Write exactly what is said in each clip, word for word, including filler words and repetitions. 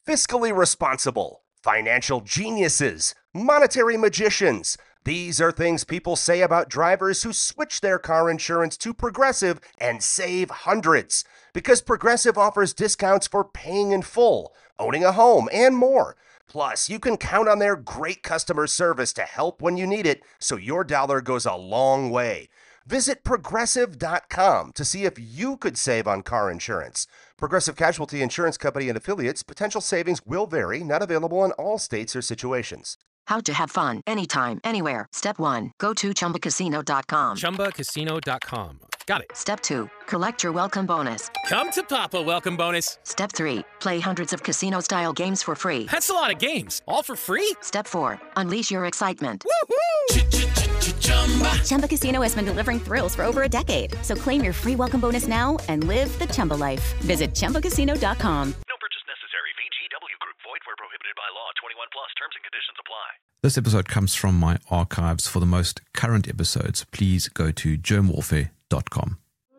fiscally responsible, financial geniuses, monetary magicians. These are things people say about drivers who switch their car insurance to Progressive and save hundreds. Because Progressive offers discounts for paying in full, owning a home, and more. Plus, you can count on their great customer service to help when you need it, so your dollar goes a long way. Visit Progressive dot com to see if you could save on car insurance. Progressive Casualty Insurance Company and affiliates. Potential savings will vary. Not available in all states or situations. How to have fun anytime, anywhere. Step one, go to Chumba Casino dot com. Chumba Casino dot com. Got it. Step two, collect your welcome bonus. Come to Papa welcome bonus. Step three, play hundreds of casino-style games for free. That's a lot of games. All for free? Step four, unleash your excitement. Woohoo! Chumba Casino has been delivering thrills for over a decade. So claim your free welcome bonus now and live the Chumba life. Visit Chumba Casino dot com. No purchase necessary. V G W Group. Void where prohibited by law. twenty-one plus. Terms and conditions apply. This episode comes from my archives. For the most current episodes, please go to germ warfare dot com.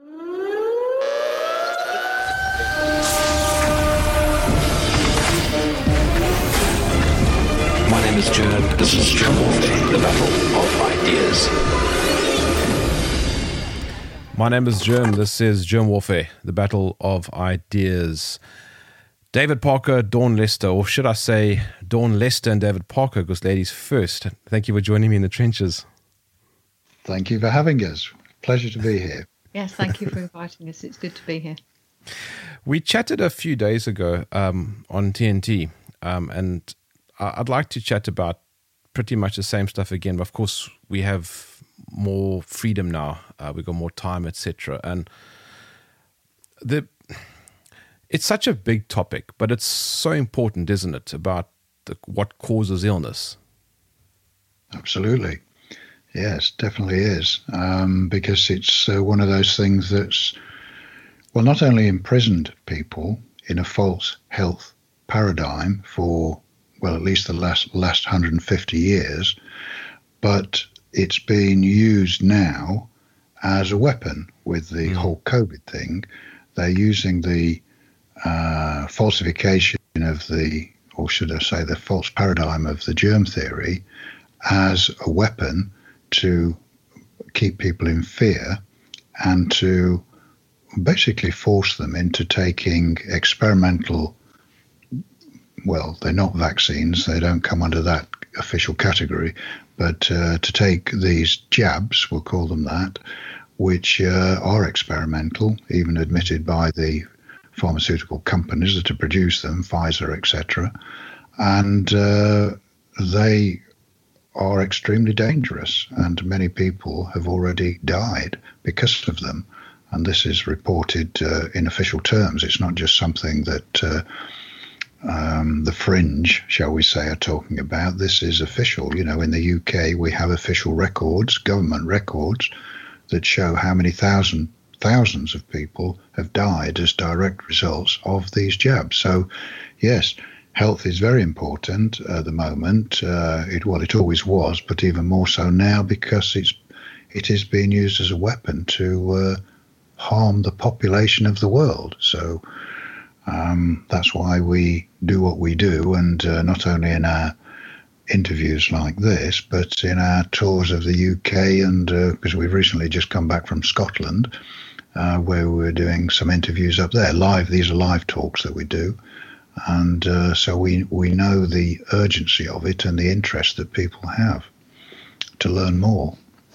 My name is Germ. This is Germ Warfare, the battle of ideas. My name is Germ. This is Germ Warfare, the battle of ideas. David Parker, Dawn Lester, or should I say Dawn Lester and David Parker, because ladies first. Thank you for joining me in the trenches. Thank you for having us. Pleasure to be here. Yes, thank you for inviting us. It's good to be here. We chatted a few days ago um, on T N T, um, and I'd like to chat about pretty much the same stuff again. But of course, we have more freedom now. Uh, we've got more time, et cetera. And the it's such a big topic, but it's so important, isn't it, about the, what causes illness? Absolutely. Yes, definitely is. Um, because it's uh, one of those things that's, well, not only imprisoned people in a false health paradigm for, well, at least the last last one hundred fifty years, but it's being used now as a weapon with the mm. whole COVID thing. They're using the uh, falsification of the, or should I say the false paradigm of the germ theory as a weapon to keep people in fear and to basically force them into taking experimental, well, they're not vaccines, they don't come under that official category, but uh, to take these jabs, we'll call them that, which uh, are experimental, even admitted by the pharmaceutical companies that have produced them, Pfizer, et cetera, and uh, they are extremely dangerous, and many people have already died because of them. And this is reported uh, in official terms. It's not just something that uh, um, the fringe, shall we say, are talking about. This is official. You know, in the U K, we have official records, government records, that show how many thousand, thousands of people have died as direct results of these jabs. So, yes, health is very important at the moment. Uh, it, well, it always was, but even more so now because it's it is being used as a weapon to uh, harm the population of the world. So um, that's why we do what we do, and uh, not only in our interviews like this, but in our tours of the U K, and because uh, we've recently just come back from Scotland, uh, where we're doing some interviews up there. Live, these are live talks that we do. And uh, so we, we know the urgency of it and the interest that people have to learn more.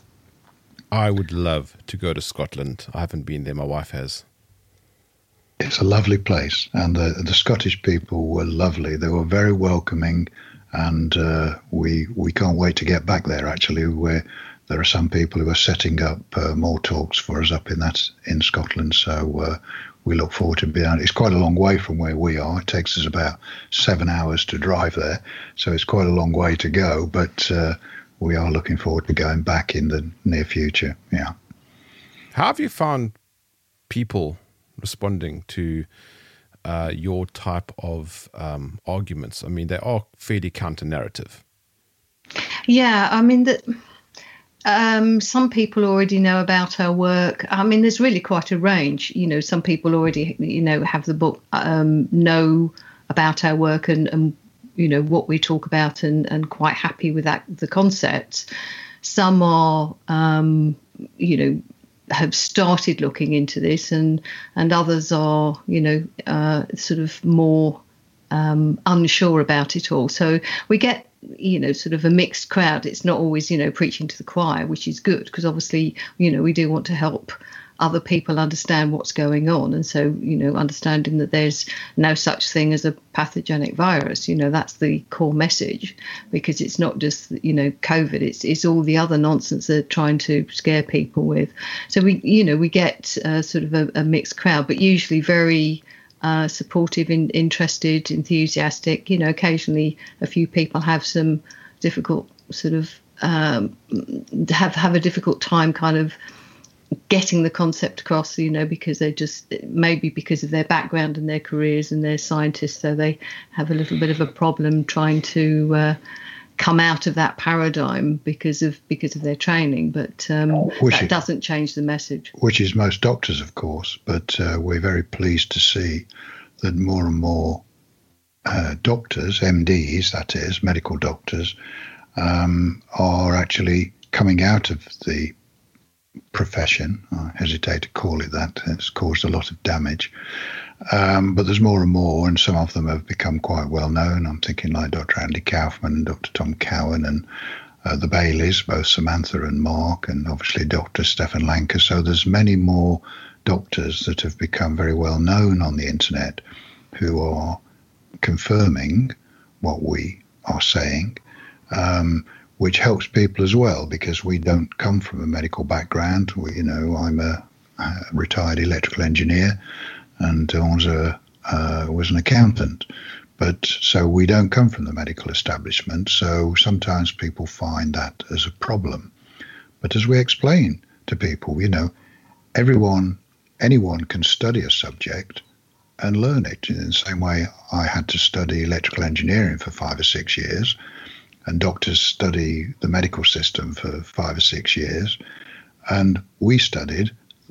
I would love to go to Scotland. I haven't been there. My wife has. It's a lovely place. And the, the Scottish people were lovely. They were very welcoming. And uh, we we can't wait to get back there, actually, where there are some people who are setting up uh, more talks for us up in that in Scotland. So uh, we look forward to being out. It's quite a long way from where we are. It takes us about seven hours to drive there. So it's quite a long way to go. But uh, we are looking forward to going back in the near future. Yeah. How have you found people responding to uh, your type of um, arguments? I mean, they are fairly counter-narrative. Yeah, I mean, the, um, some people already know about our work. I mean, there's really quite a range. You know, some people already, you know, have the book, um, know about our work and, and you know, what we talk about, and, and quite happy with that, the concepts. Some are, um, you know, have started looking into this, and and others are, you know, uh, sort of more um, unsure about it all. So we get, you know, sort of a mixed crowd. It's not always, you know, preaching to the choir, which is good, because obviously, you know, we do want to help other people understand what's going on. And so, you know, understanding that there's no such thing as a pathogenic virus, you know, that's the core message, because it's not just, you know, COVID, it's it's all the other nonsense they're trying to scare people with. So we, you know, we get uh, sort of a, a mixed crowd, but usually very uh, supportive, in, interested, enthusiastic. You know, occasionally a few people have some difficult sort of um, have have a difficult time kind of getting the concept across, you know, because they're just, maybe because of their background and their careers, and they're scientists, so they have a little bit of a problem trying to uh, come out of that paradigm because of because of their training. But um, which that is, doesn't change the message. Which is most doctors, of course. But uh, we're very pleased to see that more and more uh, doctors, M Ds, that is, medical doctors, um, are actually coming out of the profession. I hesitate to call it that. It's caused a lot of damage. Um, but there's more and more, and some of them have become quite well known. I'm thinking like Doctor Andy Kaufman and Doctor Tom Cowan, and uh, the Baileys, both Samantha and Mark, and obviously Doctor Stefan Lanka. So there's many more doctors that have become very well known on the internet who are confirming what we are saying. Um, which helps people as well, because we don't come from a medical background. We, you know, I'm a, a retired electrical engineer, and was a uh, was an accountant. But so we don't come from the medical establishment. So sometimes people find that as a problem. But as we explain to people, you know, everyone, anyone can study a subject and learn it. In the same way, I had to study electrical engineering for five or six years. And doctors study the medical system for five or six years. And we studied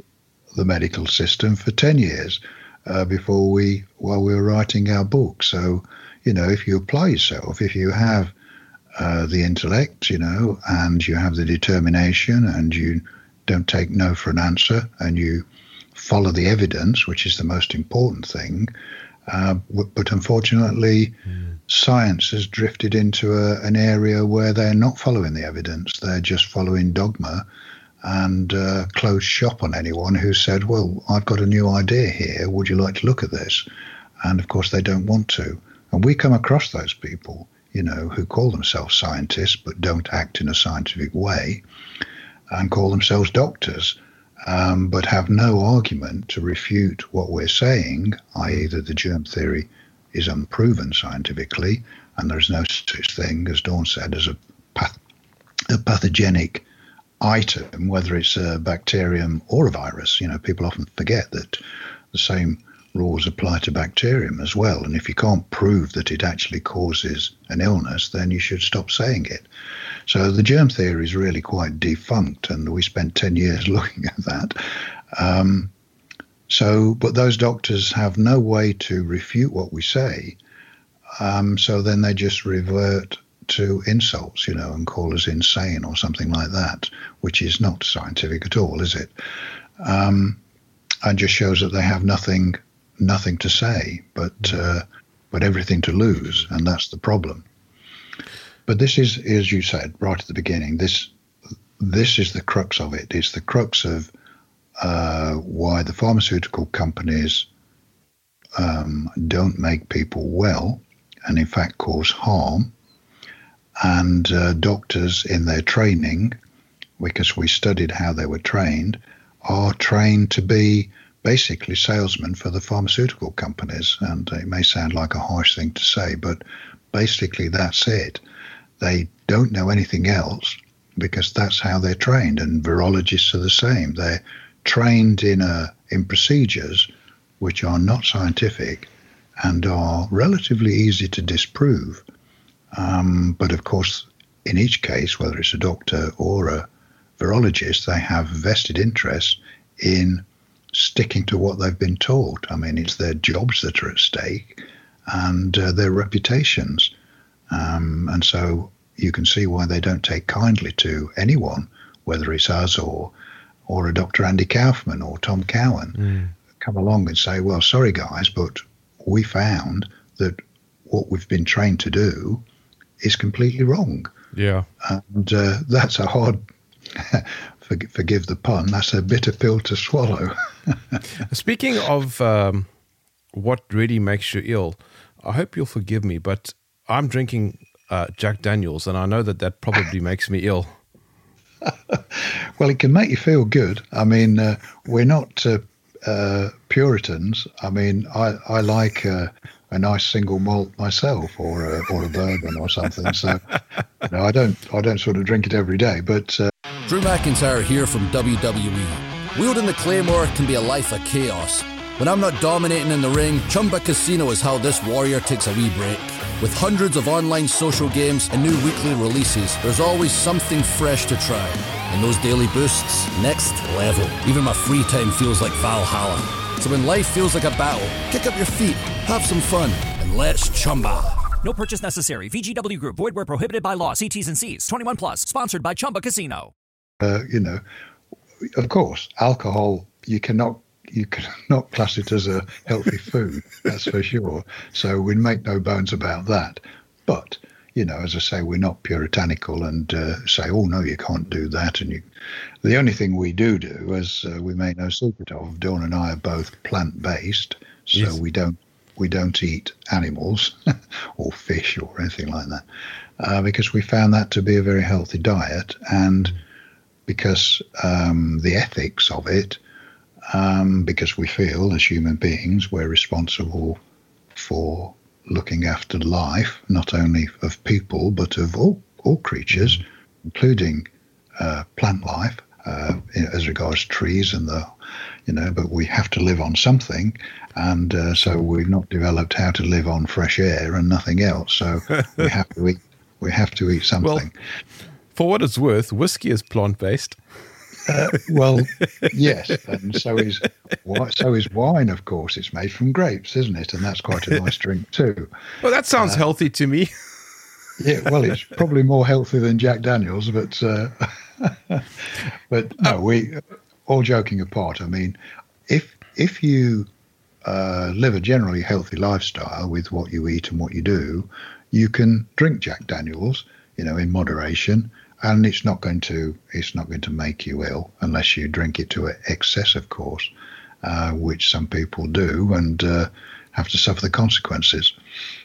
the medical system for ten years uh, before we, while we were writing our book. So, you know, if you apply yourself, if you have uh, the intellect, you know, and you have the determination, and you don't take no for an answer, and you follow the evidence, which is the most important thing. Uh, but unfortunately, mm. science has drifted into a, an area where they're not following the evidence. They're just following dogma, and uh, close shop on anyone who said, well, I've got a new idea here. Would you like to look at this? And of course, they don't want to. And we come across those people, you know, who call themselves scientists but don't act in a scientific way, and call themselves doctors. Um, but have no argument to refute what we're saying, that is that the germ theory is unproven scientifically, and there's no such thing, as Dawn said, as a, path- a pathogenic item, whether it's a bacterium or a virus. You know, people often forget that the same rules apply to bacterium as well, and if you can't prove that it actually causes an illness, then you should stop saying it. So the germ theory is really quite defunct, and we spent ten years looking at that. Um, so, but those doctors have no way to refute what we say. Um, so then they just revert to insults, you know, and call us insane or something like that, which is not scientific at all, is it? Um, and just shows that they have nothing, nothing to say, but uh, but everything to lose, and that's the problem. But this is, as you said right at the beginning, this this is the crux of it. It's the crux of uh, why the pharmaceutical companies um, don't make people well, and in fact cause harm. And uh, doctors in their training, because we studied how they were trained, are trained to be basically salesmen for the pharmaceutical companies. And it may sound like a harsh thing to say, but basically that's it. They don't know anything else, because that's how they're trained. And virologists are the same. They're trained in a in procedures which are not scientific and are relatively easy to disprove. Um, but of course, in each case, whether it's a doctor or a virologist, they have vested interest in sticking to what they've been taught. I mean, it's their jobs that are at stake, and uh, their reputations. Um, and so you can see why they don't take kindly to anyone, whether it's us or or a Doctor Andy Kaufman or Tom Cowan, mm. come along and say, well, sorry, guys, but we found that what we've been trained to do is completely wrong. Yeah. And uh, that's a hard, forgive the pun, that's a bitter pill to swallow. Speaking of um, what really makes you ill, I hope you'll forgive me, but I'm drinking uh, Jack Daniels, and I know that that probably makes me ill. Well, it can make you feel good. I mean, uh, we're not uh, uh, Puritans. I mean, I, I like uh, a nice single malt myself, or a, or a bourbon or something. So, you know, I don't I don't sort of drink it every day. But uh, Drew McIntyre here from W W E. Wielding the Claymore can be a life of chaos. When I'm not dominating in the ring, Chumba Casino is how this warrior takes a wee break. With hundreds of online social games and new weekly releases, there's always something fresh to try. And those daily boosts, next level. Even my free time feels like Valhalla. So when life feels like a battle, kick up your feet, have some fun, and let's Chumba. No purchase necessary. V G W Group. Void where prohibited by law. See T's and C's. twenty-one plus. Sponsored by Chumba Casino. Uh, you know, of course, alcohol, you cannot you cannot class it as a healthy food, that's for sure. So we make no bones about that. But, you know, as I say, we're not puritanical and uh, say, oh, no, you can't do that. And you, the only thing we do do, as uh, we make no secret of, Dawn and I are both plant-based, so yes. we don't we don't eat animals or fish or anything like that, uh, because we found that to be a very healthy diet, and because um, the ethics of it, Um, because we feel as human beings we're responsible for looking after life, not only of people but of all, all creatures, including uh, plant life, uh, as regards trees and the, you know, but we have to live on something, and uh, so we've not developed how to live on fresh air and nothing else. So we have to eat. We have to eat something. Well, for what it's worth, whiskey is plant-based. Uh, well, yes, and so is so is wine. Of course, it's made from grapes, isn't it? And that's quite a nice drink too. Well, that sounds uh, healthy to me. Yeah, well, it's probably more healthy than Jack Daniels, but uh, but no. We all joking apart. I mean, if if you uh, live a generally healthy lifestyle with what you eat and what you do, you can drink Jack Daniels, you know, in moderation. And it's not going to it's not going to make you ill unless you drink it to excess, of course, uh, which some people do and uh, have to suffer the consequences.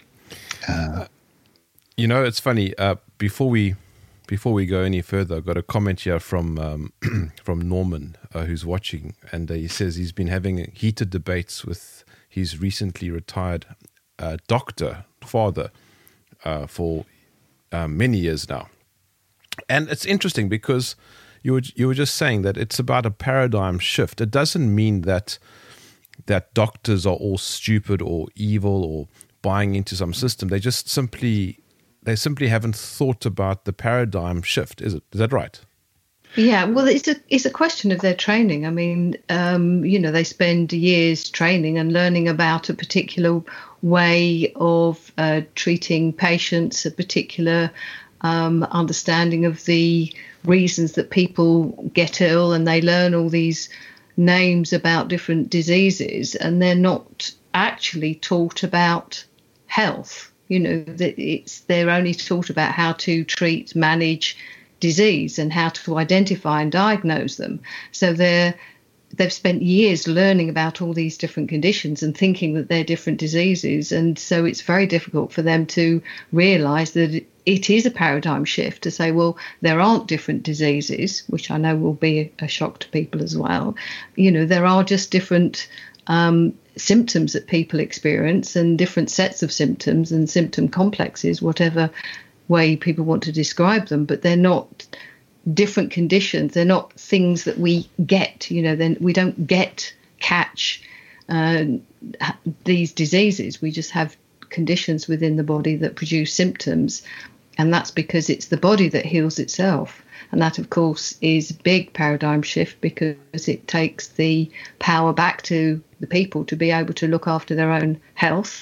Uh, you know, it's funny. Uh, before we before we go any further, I've got a comment here from um, from Norman, uh, who's watching, and uh, he says he's been having heated debates with his recently retired uh, doctor father uh, for uh, many years now. And it's interesting because you were you were just saying that it's about a paradigm shift. It doesn't mean that that doctors are all stupid or evil or buying into some system. They just simply they simply haven't thought about the paradigm shift. Is it? Is that right? Yeah, well, it's a it's a question of their training. I mean, um, you know, they spend years training and learning about a particular way of uh, treating patients, a particular Um, understanding of the reasons that people get ill, and they learn all these names about different diseases, and they're not actually taught about health. You know, that it's they're only taught about how to treat, manage disease, and how to identify and diagnose them. So they're they've spent years learning about all these different conditions and thinking that they're different diseases, and so it's very difficult for them to realise that it is a paradigm shift to say, well, there aren't different diseases, which I know will be a shock to people as well. You know, there are just different um, symptoms that people experience, and different sets of symptoms and symptom complexes, whatever way people want to describe them, but they're not different conditions. They're not things that we get, you know, then we don't get, catch uh, these diseases. We just have conditions within the body that produce symptoms. And that's because it's the body that heals itself. And that, of course, is a big paradigm shift, because it takes the power back to the people to be able to look after their own health,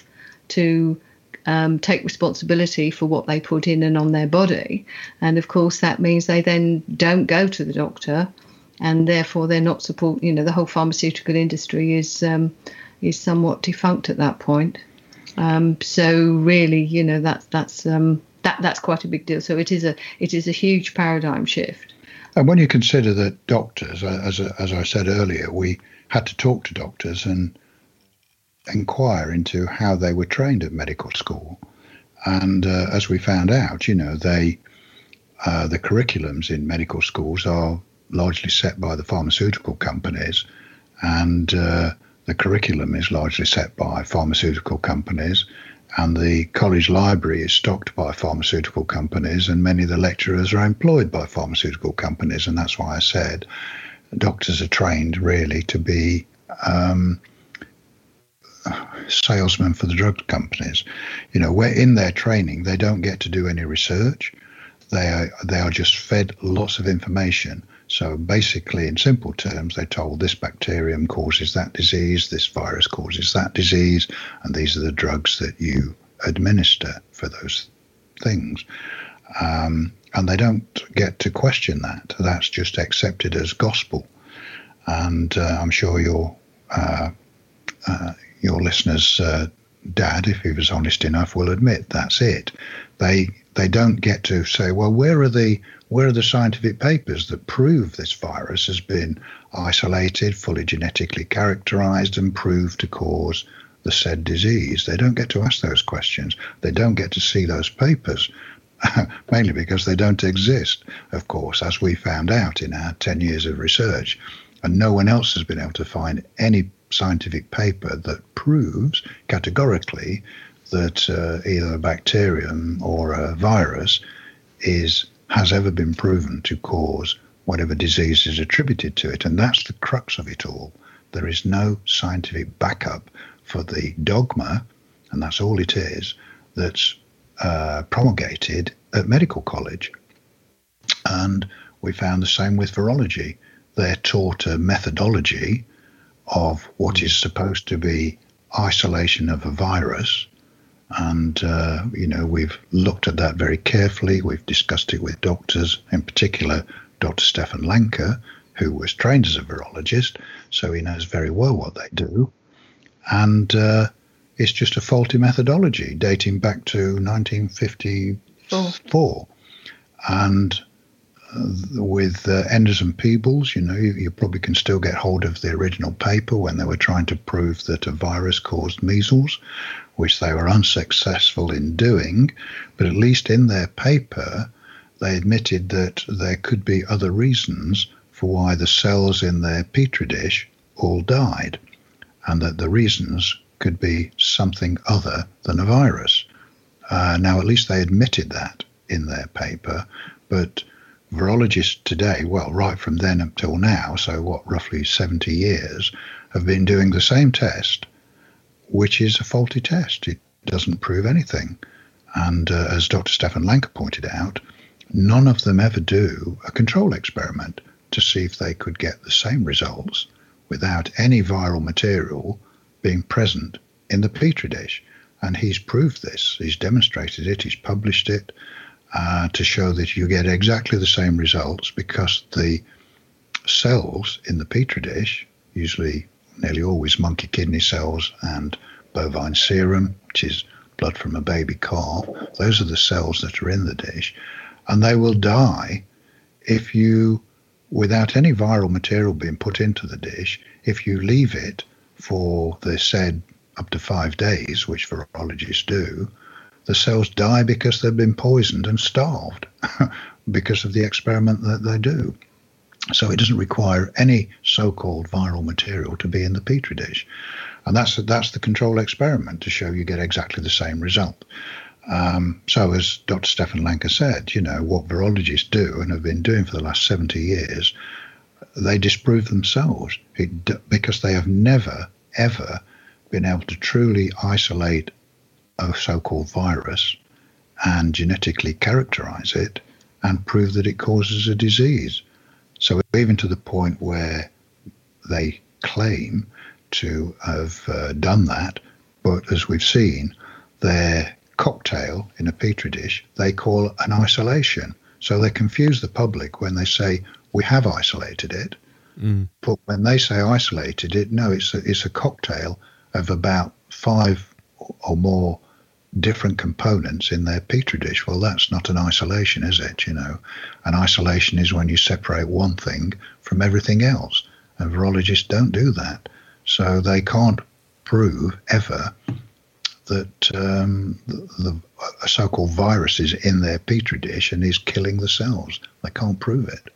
to um, take responsibility for what they put in and on their body. And of course, that means they then don't go to the doctor, and therefore they're not support. You know, the whole pharmaceutical industry is um, is somewhat defunct at that point. Um, so really, you know, that's that's um, that that's quite a big deal. So it is a it is a huge paradigm shift. And when you consider that doctors, as as I said earlier, we had to talk to doctors and inquire into how they were trained at medical school, and uh, as we found out, you know, they uh, the curriculums in medical schools are largely set by the pharmaceutical companies, and uh, the curriculum is largely set by pharmaceutical companies, and the college library is stocked by pharmaceutical companies, and many of the lecturers are employed by pharmaceutical companies. And that's why I said doctors are trained really to be um, salesmen for the drug companies. You know, where in their training they don't get to do any research. They are they are just fed lots of information. So basically, in simple terms, they're told this bacterium causes that disease, this virus causes that disease, and these are the drugs that you administer for those things. Um, and they don't get to question that. That's just accepted as gospel. And uh, I'm sure your uh, uh, your listener's uh, dad, if he was honest enough, will admit that's it. They they don't get to say, well, where are the where are the scientific papers that prove this virus has been isolated, fully genetically characterized, and proved to cause the said disease? They don't get to ask those questions. They don't get to see those papers, mainly because they don't exist, of course, as we found out in our ten years of research. And no one else has been able to find any scientific paper that proves categorically that uh, either a bacterium or a virus is has ever been proven to cause whatever disease is attributed to it. And that's the crux of it all. There is no scientific backup for the dogma, and that's all it is, that's uh, promulgated at medical college. And we found the same with virology. They're taught a methodology of what is supposed to be isolation of a virus. And, uh, you know, we've looked at that very carefully. We've discussed it with doctors, in particular, Doctor Stefan Lanka, who was trained as a virologist, so he knows very well what they do. And uh, it's just a faulty methodology dating back to nineteen fifty-four. And uh, with uh, Enders and Peebles, you know, you, you probably can still get hold of the original paper when they were trying to prove that a virus caused measles, which they were unsuccessful in doing. But at least in their paper, they admitted that there could be other reasons for why the cells in their petri dish all died, and that the reasons could be something other than a virus. Uh, now, at least they admitted that in their paper, but virologists today, well, right from then until now, so what, roughly seventy years, have been doing the same test, which is a faulty test. It doesn't prove anything. And uh, as Doctor Stefan Lanka pointed out, none of them ever do a control experiment to see if they could get the same results without any viral material being present in the petri dish. And he's proved this. He's demonstrated it. He's published it uh, to show that you get exactly the same results because the cells in the petri dish, usually nearly always monkey kidney cells and bovine serum, which is blood from a baby calf, those are the cells that are in the dish. And they will die if you, without any viral material being put into the dish, if you leave it for the said up to five days, which virologists do, the cells die because they've been poisoned and starved because of the experiment that they do. So it doesn't require any so-called viral material to be in the petri dish. And that's that's the control experiment, to show you get exactly the same result. Um, so as Doctor Stefan Lanka said, you know, what virologists do and have been doing for the last seventy years, they disprove themselves it, because they have never, ever been able to truly isolate a so-called virus and genetically characterize it and prove that it causes a disease. So even to the point where they claim to have uh, done that, but as we've seen, their cocktail in a petri dish they call an isolation. So they confuse the public when they say we have isolated it. Mm. But when they say isolated it, no, it's a, it's a cocktail of about five or more different components in their petri dish. Well, that's not an isolation, is it? You know, an isolation is when you separate one thing from everything else, and virologists don't do that. So they can't prove ever that um, the, the a so-called virus is in their petri dish and is killing the cells. They can't prove it.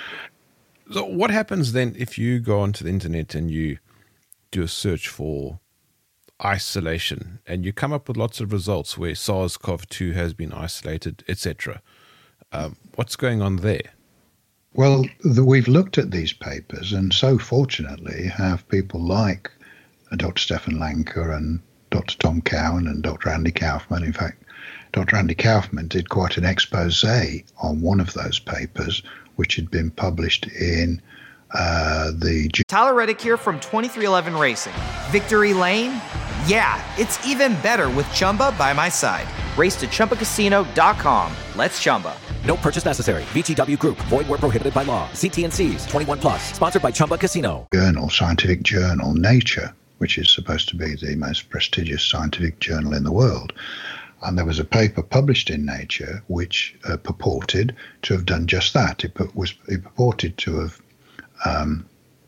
So what happens then if you go onto the internet and you do a search for isolation and you come up with lots of results where SARS-C o V two has been isolated, et cetera? Um, what's going on there? Well, the, we've looked at these papers and so fortunately have people like Doctor Stefan Lanka and Doctor Tom Cowan and Doctor Andy Kaufman. In fact, Doctor Andy Kaufman did quite an expose on one of those papers, which had been published in uh, the... Tyler Reddick here from twenty-three eleven Racing. Victory Lane? Yeah, it's even better with Chumba by my side. Race to Chumba Casino dot com. Let's Chumba. No purchase necessary. V G W Group. Void where prohibited by law. See T and C's. twenty-one plus. Sponsored by Chumba Casino. Journal, scientific journal, Nature, which is supposed to be the most prestigious scientific journal in the world. And there was a paper published in Nature which uh, purported to have done just that. It, put, was, it purported to have um,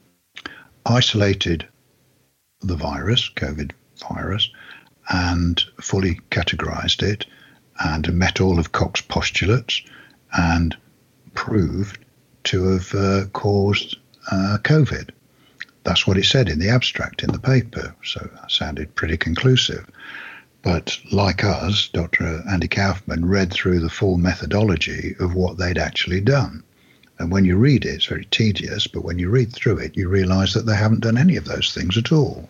isolated the virus, COVID virus, and fully categorized it and met all of Koch's postulates and proved to have uh, caused uh, COVID. That's what it said in the abstract in the paper, so that sounded pretty conclusive. But like us, Doctor Andy Kaufman read through the full methodology of what they'd actually done. And when you read it, it's very tedious, but when you read through it, you realize that they haven't done any of those things at all.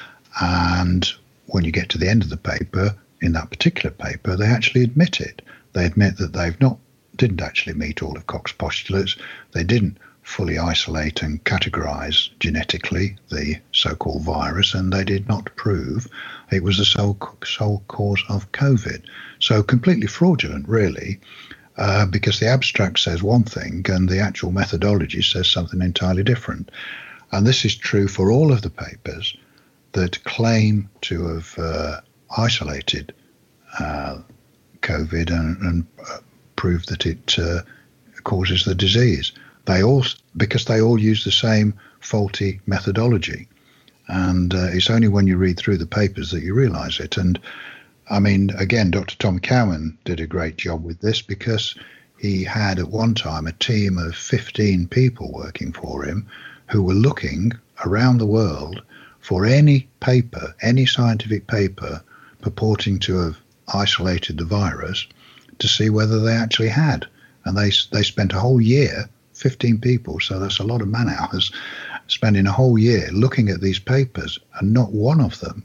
And when you get to the end of the paper, in that particular paper, they actually admit it. They admit that they've not, didn't actually meet all of Koch's postulates. They didn't fully isolate and categorize genetically the so-called virus, and they did not prove it was the sole, sole cause of COVID. So completely fraudulent, really, uh, because the abstract says one thing and the actual methodology says something entirely different. And this is true for all of the papers that claim to have uh, isolated uh, COVID and, and uh, proved that it uh, causes the disease. They all, because they all use the same faulty methodology. And uh, it's only when you read through the papers that you realize it. And I mean, again, Doctor Tom Cowan did a great job with this because he had at one time a team of fifteen people working for him who were looking around the world for any paper, any scientific paper purporting to have isolated the virus to see whether they actually had. And they they spent a whole year, fifteen people, so that's a lot of man hours, spending a whole year looking at these papers, and not one of them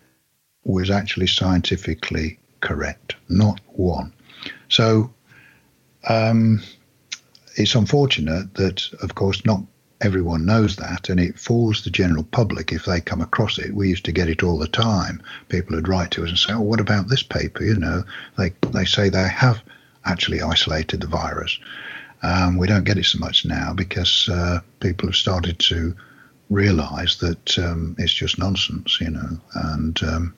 was actually scientifically correct. Not one. So um, it's unfortunate that, of course, not everyone knows that, and it fools the general public if they come across it. We used to get it all the time. People would write to us and say, oh, what about this paper? You know, they, they say they have actually isolated the virus. Um, we don't get it so much now because uh, people have started to realize that um, it's just nonsense, you know. And um,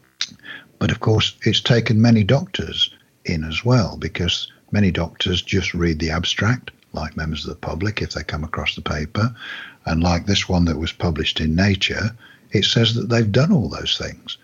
but of course, it's taken many doctors in as well, because many doctors just read the abstract, like members of the public, if they come across the paper. And like this one that was published in Nature, it says that they've done all those things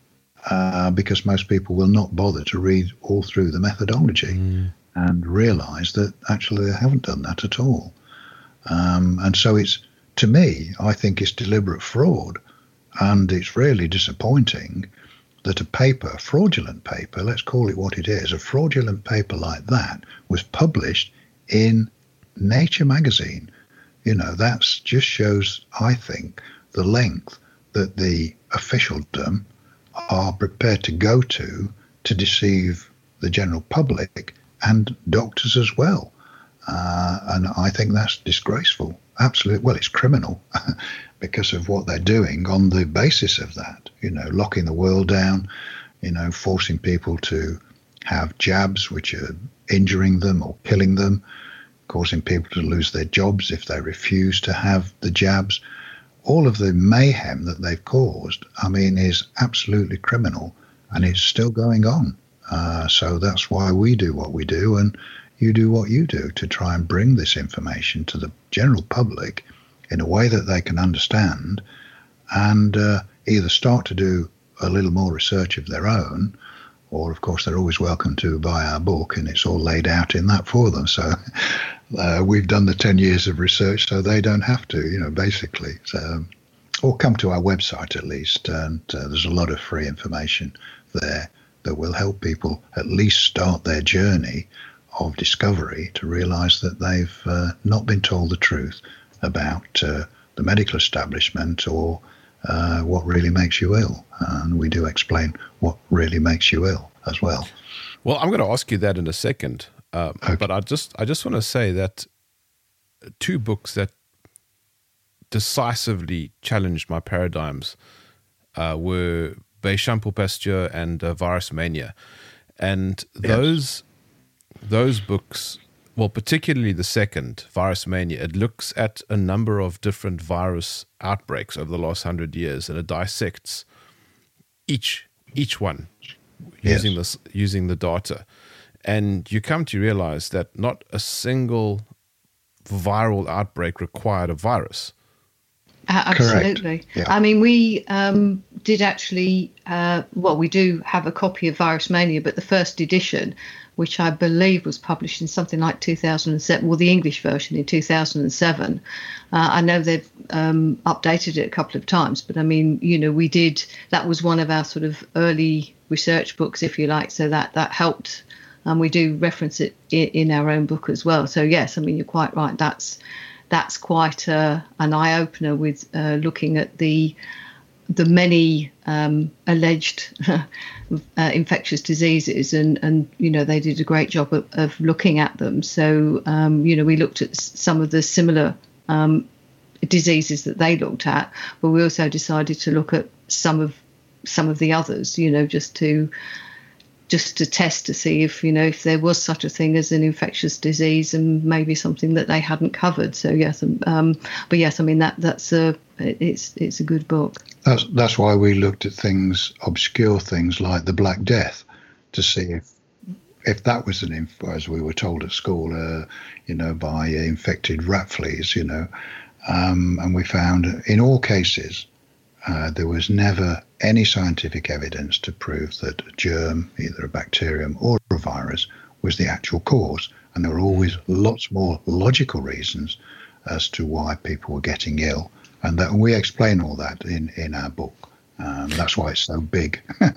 uh, because most people will not bother to read all through the methodology. Mm. And realize that actually they haven't done that at all. Um, and so it's, to me, I think it's deliberate fraud. And it's really disappointing that a paper, a fraudulent paper, let's call it what it is, a fraudulent paper like that was published in Nature magazine. You know, that just shows, I think, the length that the officialdom are prepared to go to to deceive the general public and doctors as well. Uh, and I think that's disgraceful. Absolutely. Well, it's criminal because of what they're doing on the basis of that, you know, locking the world down, you know, forcing people to have jabs which are injuring them or killing them, causing people to lose their jobs if they refuse to have the jabs. All of the mayhem that they've caused, I mean, is absolutely criminal, and it's still going on. Uh, so that's why we do what we do, and you do what you do, to try and bring this information to the general public in a way that they can understand, and uh, either start to do a little more research of their own, or of course they're always welcome to buy our book, and it's all laid out in that for them. So uh, we've done the ten years of research, so they don't have to, you know, basically. So, or come to our website at least, and uh, there's a lot of free information there that will help people at least start their journey of discovery to realize that they've uh, not been told the truth about uh, the medical establishment or uh, what really makes you ill. And we do explain what really makes you ill as well. Well, I'm going to ask you that in a second, uh, okay. but I just I just want to say that two books that decisively challenged my paradigms uh, were Béchamp pour Pasteur and uh, Virus Mania, and those yes. those books, well, particularly the second, Virus Mania, it looks at a number of different virus outbreaks over the last hundred years, and it dissects each each one yes. using this using the data, and you come to realize that not a single viral outbreak required a virus. Uh, absolutely. Yeah. I mean, we um, did actually, uh, well, we do have a copy of Virus Mania, but the first edition, which I believe was published in something like two thousand seven, well, the English version in two thousand seven. Uh, I know they've um, updated it a couple of times, but I mean, you know, we did, that was one of our sort of early research books, if you like, so that, that helped. And we do reference it in, in our own book as well. So, yes, I mean, you're quite right. That's that's quite a, an eye-opener with uh, looking at the the many um, alleged uh, infectious diseases, and, and, you know, they did a great job of, of looking at them. So, um, you know, we looked at some of the similar um, diseases that they looked at, but we also decided to look at some of some of the others, you know, just to just to test to see if, you know, if there was such a thing as an infectious disease, and maybe something that they hadn't covered. So yes, um, but yes, I mean that that's a it's it's a good book. That's that's why we looked at things, obscure things like the Black Death, to see if if that was an inf- as we were told at school, uh, you know, by infected rat fleas, you know, um, and we found in all cases uh, there was never any scientific evidence to prove that a germ, either a bacterium or a virus, was the actual cause. And there were always lots more logical reasons as to why people were getting ill. And that we explain all that in, in our book. Um, that's why it's so big.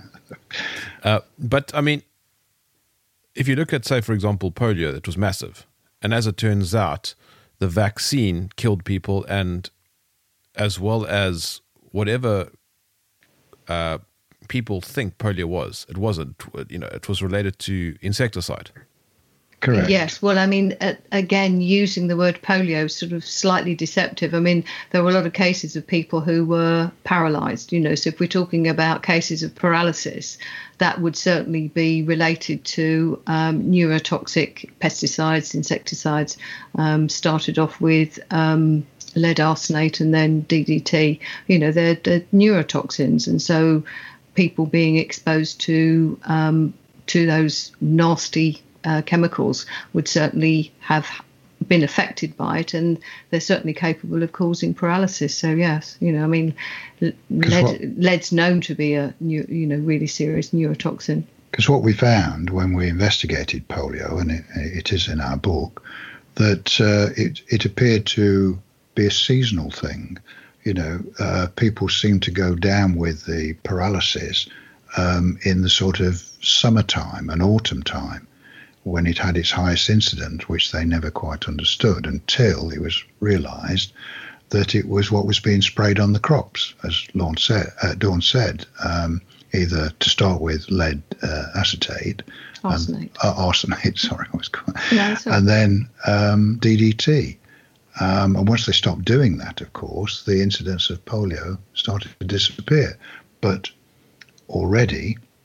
uh, but, I mean, if you look at, say, for example, polio, it was massive. And as it turns out, the vaccine killed people, and as well as whatever Uh, people think polio was. It wasn't. You know, it was related to insecticide. Correct. Yes. Well, I mean, uh, again, using the word polio is sort of slightly deceptive. I mean, there were a lot of cases of people who were paralyzed, you know, so if we're talking about cases of paralysis, that would certainly be related to um, neurotoxic pesticides, insecticides, um, started off with um, lead arsenate and then D D T. You know, they're, they're neurotoxins, and so people being exposed to um, to those nasty uh, chemicals would certainly have been affected by it, and they're certainly capable of causing paralysis. So yes, you know, I mean, lead, what, lead's known to be a you know really serious neurotoxin. Because what we found when we investigated polio, and it, it is in our book, that uh, it it appeared to be a seasonal thing. You know, uh, people seem to go down with the paralysis um, in the sort of summertime and autumn time, when it had its highest incident, which they never quite understood until it was realised that it was what was being sprayed on the crops, as Dawn said, uh, Dawn said um, either to start with lead uh, acetate, arsenate, and, uh, arsenate, sorry, I was quite, no, and then um, D D T. Um, and once they stopped doing that, of course, the incidence of polio started to disappear. But already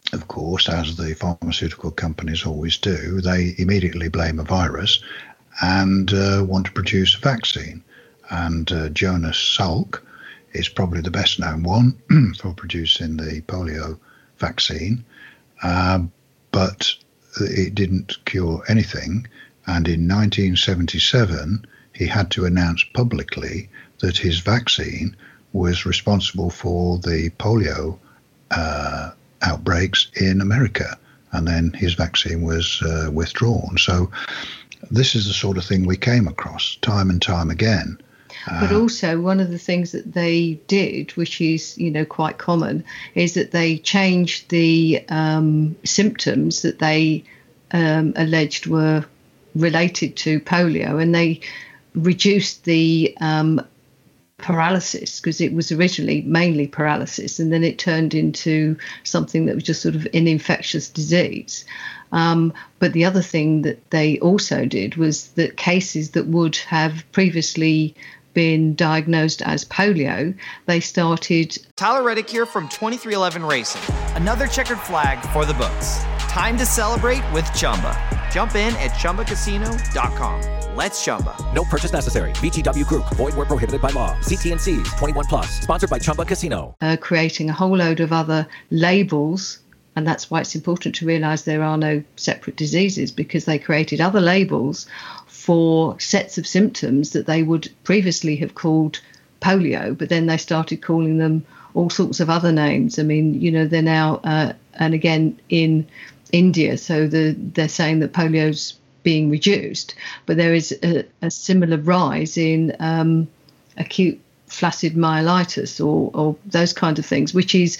of course, as the pharmaceutical companies always do, they immediately blame a virus and uh, want to produce a vaccine. And uh, Jonas Salk is probably the best known one for producing the polio vaccine, uh, but it didn't cure anything. And in nineteen seventy-seven, he had to announce publicly that his vaccine was responsible for the polio uh, outbreaks in America. And then his vaccine was uh, withdrawn. So this is the sort of thing we came across time and time again. But also one of the things that they did, which is, you know, quite common, is that they changed the um, symptoms that they um, alleged were related to polio, and they reduced the um, paralysis, because it was originally mainly paralysis, and then it turned into something that was just sort of an infectious disease. Um, but the other thing that they also did was that cases that would have previously been diagnosed as polio, they started. Tyler Reddick here from twenty-three eleven Racing. Another checkered flag for the books. Time to celebrate with Chumba. Jump in at Chumba Casino dot com. Let's Chumba. No purchase necessary. V G W Group. Void where prohibited by law. See T and C's. twenty-one plus. Sponsored by Chumba Casino. Uh, creating a whole load of other labels. And that's why it's important to realise there are no separate diseases, because they created other labels for sets of symptoms that they would previously have called polio, but then they started calling them all sorts of other names. I mean, you know, they're now, uh, and again in India, so the, they're saying that polio's being reduced, but there is a, a similar rise in um, acute flaccid myelitis or, or those kind of things, which is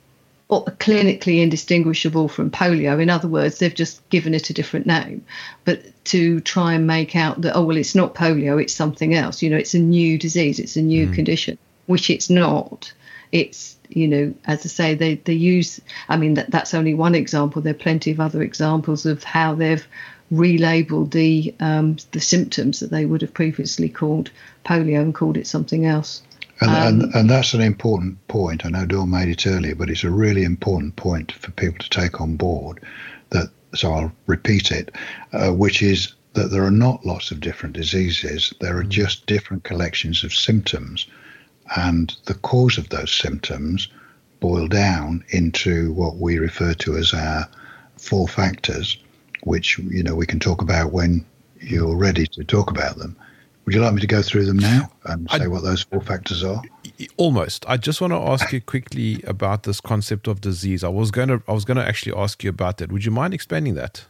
clinically indistinguishable from polio. In other words, they've just given it a different name, but to try and make out that, oh, well, it's not polio, it's something else. You know, it's a new disease, it's a new mm. condition, which it's not. It's, you know, as I say, they, they use, I mean, that, that's only one example. There are plenty of other examples of how they've relabeled the um, the symptoms that they would have previously called polio and called it something else. And, Um, and, and that's an important point. I know Dawn made it earlier, but it's a really important point for people to take on board. That, so I'll repeat it, uh, which is that there are not lots of different diseases. There are just different collections of symptoms, and the cause of those symptoms boil down into what we refer to as our four factors, which, you know, we can talk about when you're ready to talk about them. Would you like me to go through them now and say I, what those four factors are? Almost. I just want to ask you quickly about this concept of disease. I was going to I was going to actually ask you about that. Would you mind expanding that?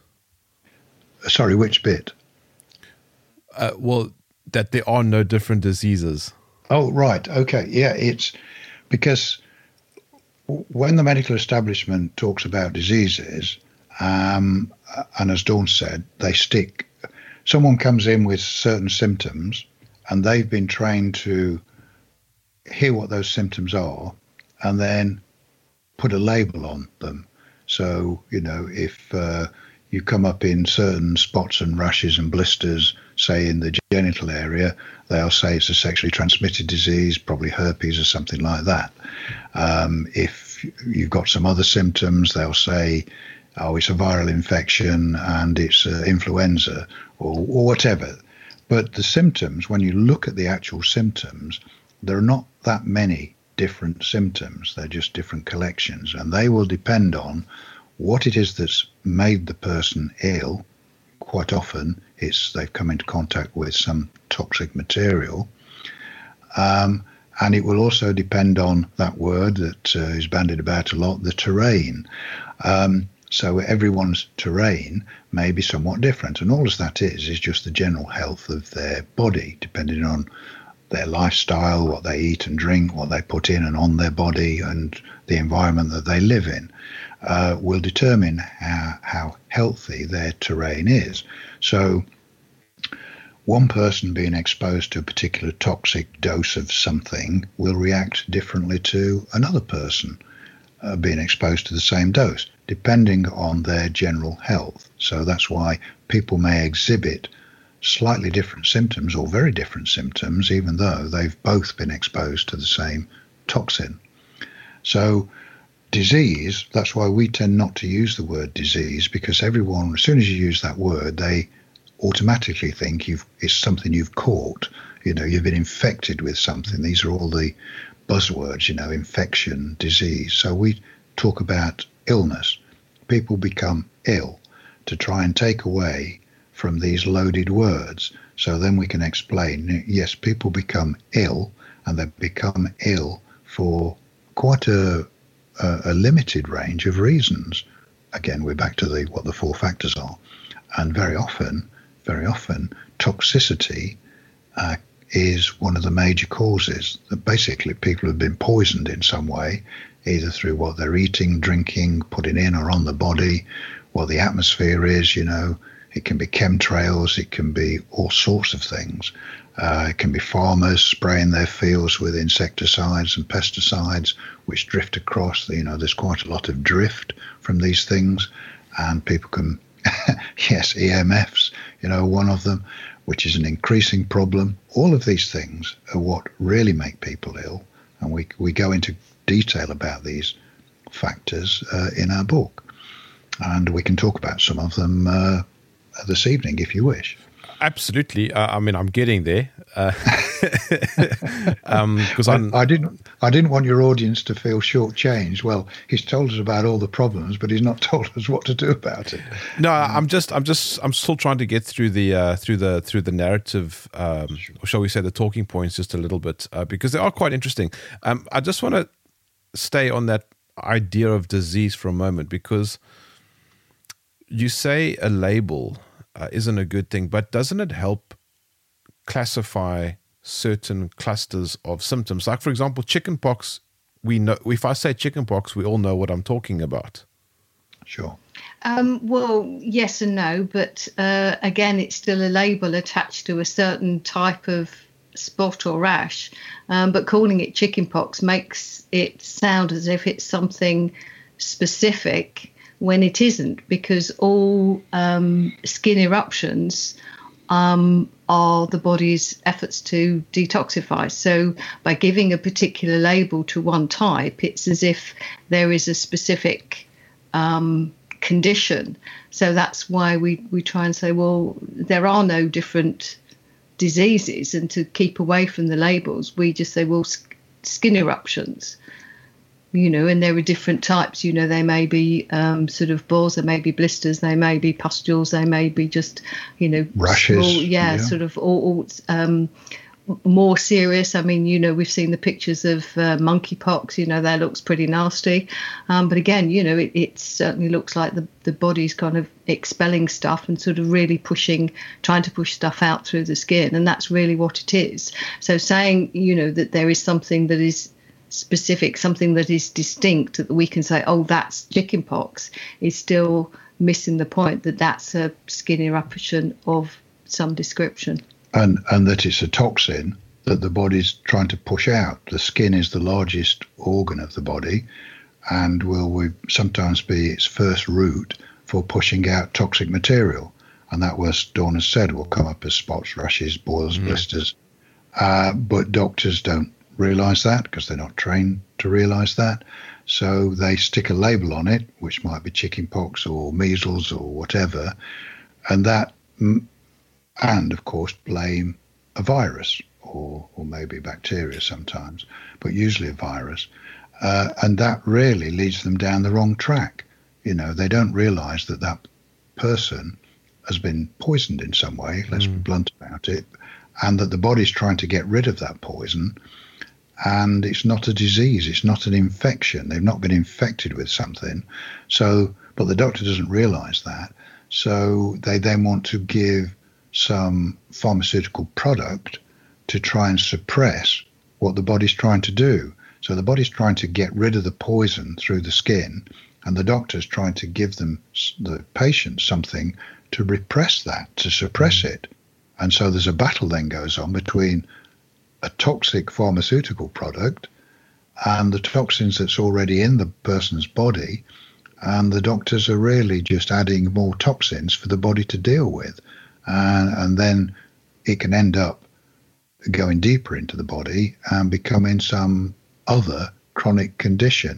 Sorry, which bit? Uh, well, that there are no different diseases. Oh, right. Okay. Yeah, it's because when the medical establishment talks about diseases, um, and as Dawn said, they stick. Someone comes in with certain symptoms and they've been trained to hear what those symptoms are and then put a label on them. So, you know, if uh, you come up in certain spots and rashes and blisters, say in the genital area, they'll say it's a sexually transmitted disease, probably herpes or something like that. Um, if you've got some other symptoms, they'll say, oh, it's a viral infection and it's uh, influenza or, or whatever. But the symptoms, when you look at the actual symptoms, there are not that many different symptoms. They're just different collections, and they will depend on what it is that's made the person ill. Quite often it's they've come into contact with some toxic material. Um, and it will also depend on that word that uh, is bandied about a lot, the terrain. Um, So everyone's terrain may be somewhat different, and all as that is is just the general health of their body, depending on their lifestyle, what they eat and drink, what they put in and on their body, and the environment that they live in, uh, will determine how, how healthy their terrain is. So one person being exposed to a particular toxic dose of something will react differently to another person uh, being exposed to the same dose, depending on their general health. So that's why people may exhibit slightly different symptoms or very different symptoms, even though they've both been exposed to the same toxin. So disease, that's why we tend not to use the word disease, because everyone, as soon as you use that word, they automatically think you've it's something you've caught. You know, you've been infected with something. These are all the buzzwords, you know, infection, disease. So we talk about illness. People become ill to try and take away from these loaded words. So then we can explain, yes, people become ill, and they become ill for quite a, a, a limited range of reasons. Again, we're back to the what the four factors are. And very often, very often, toxicity uh, is one of the major causes. That basically people have been poisoned in some way, either through what they're eating, drinking, putting in or on the body, what the atmosphere is, you know. It can be chemtrails, it can be all sorts of things. Uh, it can be farmers spraying their fields with insecticides and pesticides, which drift across. You know, there's quite a lot of drift from these things, and people can, yes, E M Fs, you know, one of them, which is an increasing problem. All of these things are what really make people ill, and we we go into detail about these factors uh, in our book, and we can talk about some of them uh, this evening if you wish. Absolutely. Uh, I mean, I'm getting there. Because uh, um, I, I didn't. I didn't want your audience to feel shortchanged. Well, he's told us about all the problems, but he's not told us what to do about it. No, I'm just. I'm just. I'm still trying to get through the uh, through the through the narrative, um, or shall we say, the talking points, just a little bit, uh, because they are quite interesting. Um, I just want to stay on that idea of disease for a moment, because you say a label Uh, isn't a good thing, but doesn't it help classify certain clusters of symptoms? Like, for example, chickenpox. We know if I say chickenpox, we all know what I'm talking about. Sure. Um, well, yes and no, but uh, again, it's still a label attached to a certain type of spot or rash. Um, but calling it chickenpox makes it sound as if it's something specific, when it isn't, because all um, skin eruptions um, are the body's efforts to detoxify. So by giving a particular label to one type, it's as if there is a specific um, condition. So that's why we, we try and say, well, there are no different diseases, and to keep away from the labels, we just say, well, sk- skin eruptions. You know, and there are different types. You know, they may be um, sort of boils, they may be blisters, they may be pustules, they may be just, you know, rashes. Small, yeah, yeah, sort of all, all um, more serious. I mean, you know, we've seen the pictures of uh, monkeypox. You know, that looks pretty nasty. Um, but again, you know, it, it certainly looks like the, the body's kind of expelling stuff and sort of really pushing, trying to push stuff out through the skin. And that's really what it is. So saying, you know, that there is something that is specific, something that is distinct, that we can say, oh, that's chickenpox, is still missing the point that that's a skin eruption of some description. And and that it's a toxin that the body's trying to push out. The skin is the largest organ of the body, and will we sometimes be its first route for pushing out toxic material. And that was, Dawn has said, will come up as spots, rashes, boils, mm. blisters. Uh, but doctors don't realise that, because they're not trained to realise that. So they stick a label on it, which might be chickenpox or measles or whatever, and that, and of course blame a virus or or maybe bacteria sometimes, but usually a virus, uh, and that really leads them down the wrong track. You know, they don't realise that that person has been poisoned in some way, let's mm. be blunt about it, and that the body's trying to get rid of that poison. And it's not a disease, it's not an infection. They've not been infected with something. So, but the doctor doesn't realise that. So they then want to give some pharmaceutical product to try and suppress what the body's trying to do. So the body's trying to get rid of the poison through the skin, and the doctor's trying to give them, the patient, something to repress that, to suppress it. And so there's a battle then goes on between a toxic pharmaceutical product and the toxins that's already in the person's body, and the doctors are really just adding more toxins for the body to deal with, and, and then it can end up going deeper into the body and becoming some other chronic condition,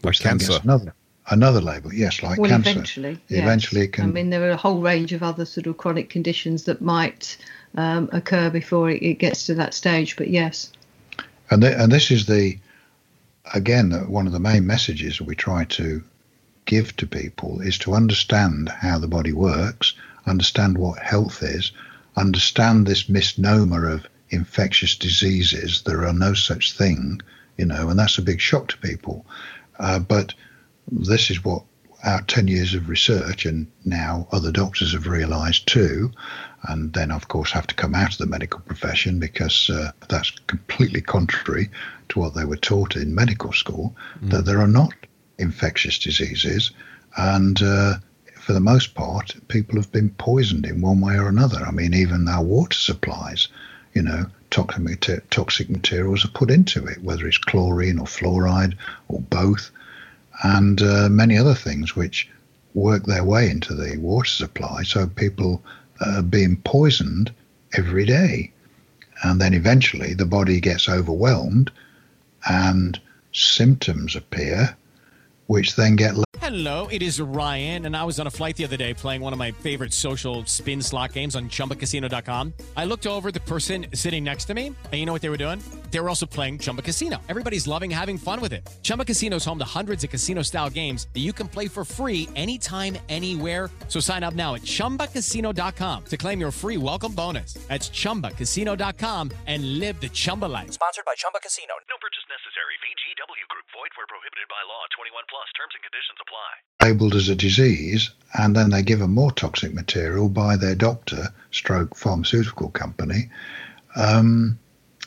which then gets another another label. Yes, like well, cancer. Eventually, yes. Eventually, it can. I mean, there are a whole range of other sort of chronic conditions that might um, occur before it, it gets to that stage. But yes. And th- and this is the again one of the main messages we try to give to people is to understand how the body works, understand what health is, understand this misnomer of infectious diseases. There are no such thing, you know, and that's a big shock to people. Uh, but this is what our ten years of research and now other doctors have realized too, and then of course have to come out of the medical profession because uh, that's completely contrary to what they were taught in medical school, mm. that there are not infectious diseases, and uh, for the most part people have been poisoned in one way or another. I mean, even our water supplies, you know, toxic, toxic materials are put into it, whether it's chlorine or fluoride or both, and uh, many other things which work their way into the water supply, so people are being poisoned every day, and then eventually the body gets overwhelmed and symptoms appear which then get... Hello, it is Ryan, and I was on a flight the other day playing one of my favorite social spin slot games on Chumba Casino dot com. I looked over at the person sitting next to me, and you know what they were doing? They were also playing Chumba Casino. Everybody's loving having fun with it. Chumba Casino is home to hundreds of casino-style games that you can play for free anytime, anywhere. So sign up now at Chumba Casino dot com to claim your free welcome bonus. That's Chumba Casino dot com and live the Chumba life. Sponsored by Chumba Casino. No purchase necessary. V G W Group. Void where prohibited by law. twenty-one plus. Terms and conditions apply. Labeled as a disease, and then they give them more toxic material by their doctor stroke pharmaceutical company, um,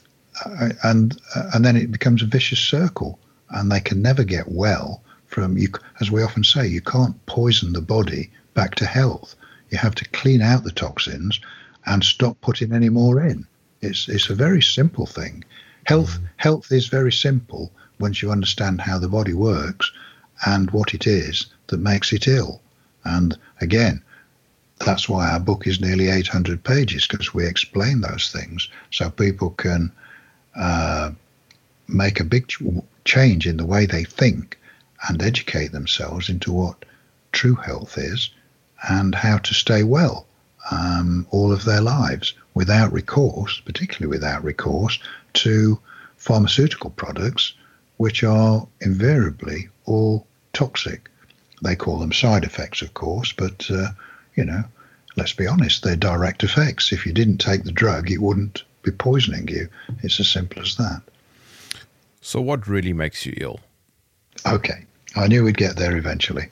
and and then it becomes a vicious circle, and they can never get well from you. As we often say, you can't poison the body back to health. You have to clean out the toxins and stop putting any more in. It's it's a very simple thing. Health health is very simple once you understand how the body works and what it is that makes it ill. And again, that's why our book is nearly eight hundred pages, because we explain those things so people can uh, make a big ch- change in the way they think and educate themselves into what true health is and how to stay well um, all of their lives without recourse, particularly without recourse to pharmaceutical products, which are invariably all toxic. They call them side effects, of course, but, uh, you know, let's be honest, they're direct effects. If you didn't take the drug, it wouldn't be poisoning you. It's as simple as that. So what really makes you ill? Okay, I knew we'd get there eventually.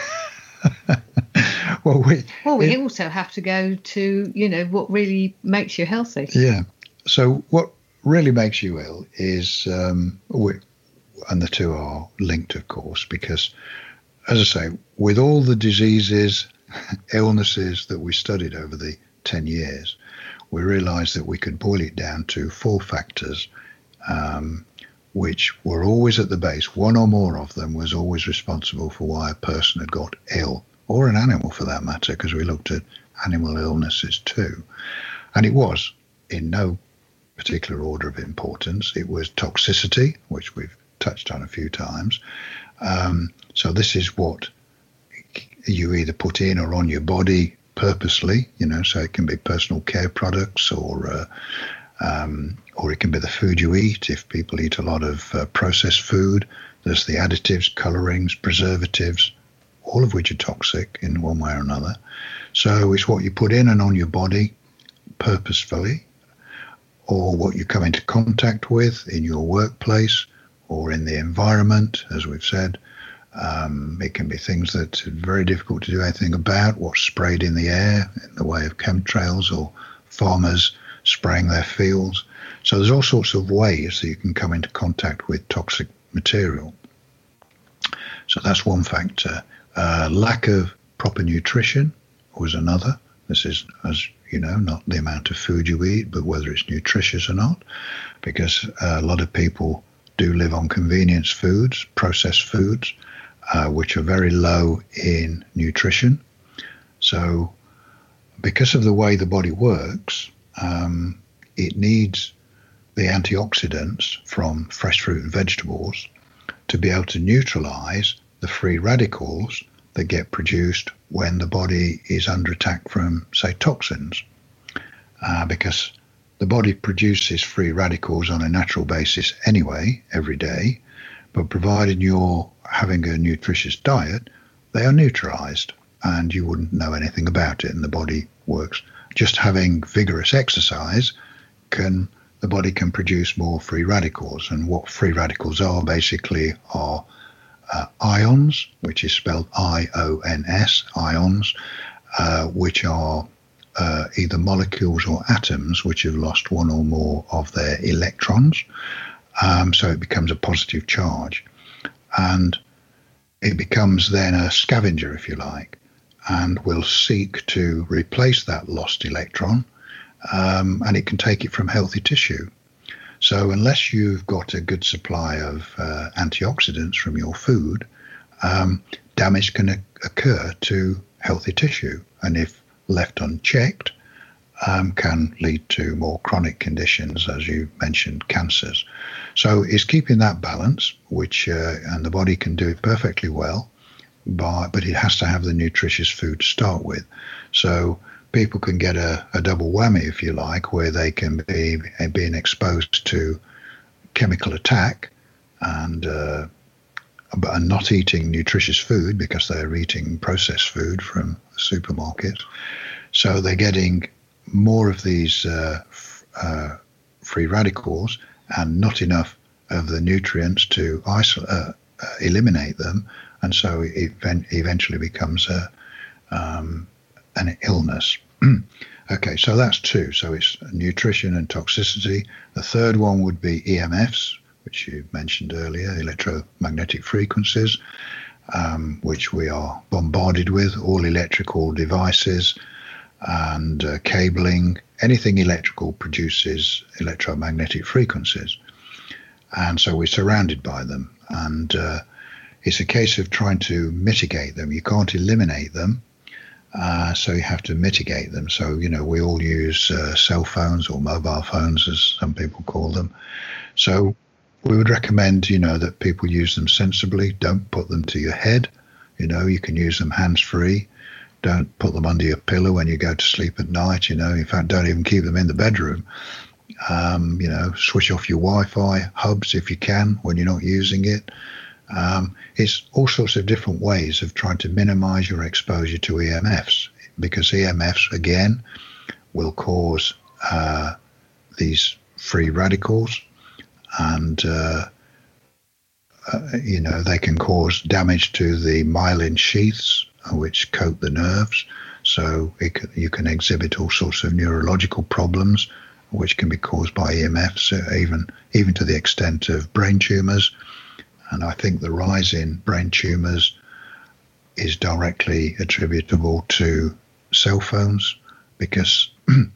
well, we, well, we it, also have to go to, you know, what really makes you healthy. Yeah. So what really makes you ill is, um, we, and the two are linked, of course, because, as I say, with all the diseases, illnesses that we studied over the ten years, we realized that we could boil it down to four factors, um, which were always at the base. One or more of them was always responsible for why a person had got ill, or an animal for that matter, because we looked at animal illnesses too. And it was, in no particular order of importance, it was toxicity, which we've touched on a few times. Um, so this is what you either put in or on your body purposely, you know, so it can be personal care products, or uh, um, or it can be the food you eat. If people eat a lot of uh, processed food, there's the additives, colorings, preservatives, all of which are toxic in one way or another. So it's what you put in and on your body purposefully, or what you come into contact with in your workplace or in the environment, as we've said. Um, it can be things that are very difficult to do anything about, what's sprayed in the air in the way of chemtrails or farmers spraying their fields. So there's all sorts of ways that you can come into contact with toxic material. So that's one factor. Uh, lack of proper nutrition was another. This is, as you know, not the amount of food you eat, but whether it's nutritious or not, because a lot of people do live on convenience foods, processed foods, uh, which are very low in nutrition. So because of the way the body works, um, it needs the antioxidants from fresh fruit and vegetables to be able to neutralize the free radicals that get produced when the body is under attack from, say, toxins. Uh, because the body produces free radicals on a natural basis anyway, every day, but provided you're having a nutritious diet, they are neutralized and you wouldn't know anything about it, and the body works. Just having vigorous exercise can, the body can produce more free radicals, and what free radicals are basically are uh, ions, which is spelled I O N S, ions, uh, which are uh, either molecules or atoms which have lost one or more of their electrons. Um, so it becomes a positive charge, and it becomes then a scavenger, if you like, and will seek to replace that lost electron, um, and it can take it from healthy tissue. So unless you've got a good supply of uh, antioxidants from your food, um, damage can o- occur to healthy tissue, and if left unchecked, um, can lead to more chronic conditions, as you mentioned, cancers. So it's keeping that balance, which uh, and the body can do it perfectly well, by, but it has to have the nutritious food to start with. So people can get a, a double whammy, if you like, where they can be being exposed to chemical attack and uh, but not eating nutritious food because they're eating processed food from supermarkets. So they're getting more of these uh, f- uh, free radicals and not enough of the nutrients to isolate, uh, uh, eliminate them, and so it event- eventually becomes a um, an illness. Okay, so that's two. So it's nutrition and toxicity. The third one would be E M Fs, which you mentioned earlier, electromagnetic frequencies, um, which we are bombarded with, all electrical devices and uh, cabling. Anything electrical produces electromagnetic frequencies. And so we're surrounded by them. And uh, it's a case of trying to mitigate them. You can't eliminate them. Uh, so you have to mitigate them. So, you know, we all use uh, cell phones or mobile phones, as some people call them. So we would recommend, you know, that people use them sensibly. Don't put them to your head. You know, you can use them hands-free. Don't put them under your pillow when you go to sleep at night. You know, in fact, don't even keep them in the bedroom. Um, you know, switch off your Wi-Fi hubs if you can when you're not using it. Um, it's all sorts of different ways of trying to minimize your exposure to E M Fs, because E M Fs, again, will cause uh, these free radicals, and, uh, uh, you know, they can cause damage to the myelin sheaths, which coat the nerves. So it can, you can exhibit all sorts of neurological problems, which can be caused by E M Fs, even even to the extent of brain tumors. And I think the rise in brain tumors is directly attributable to cell phones, because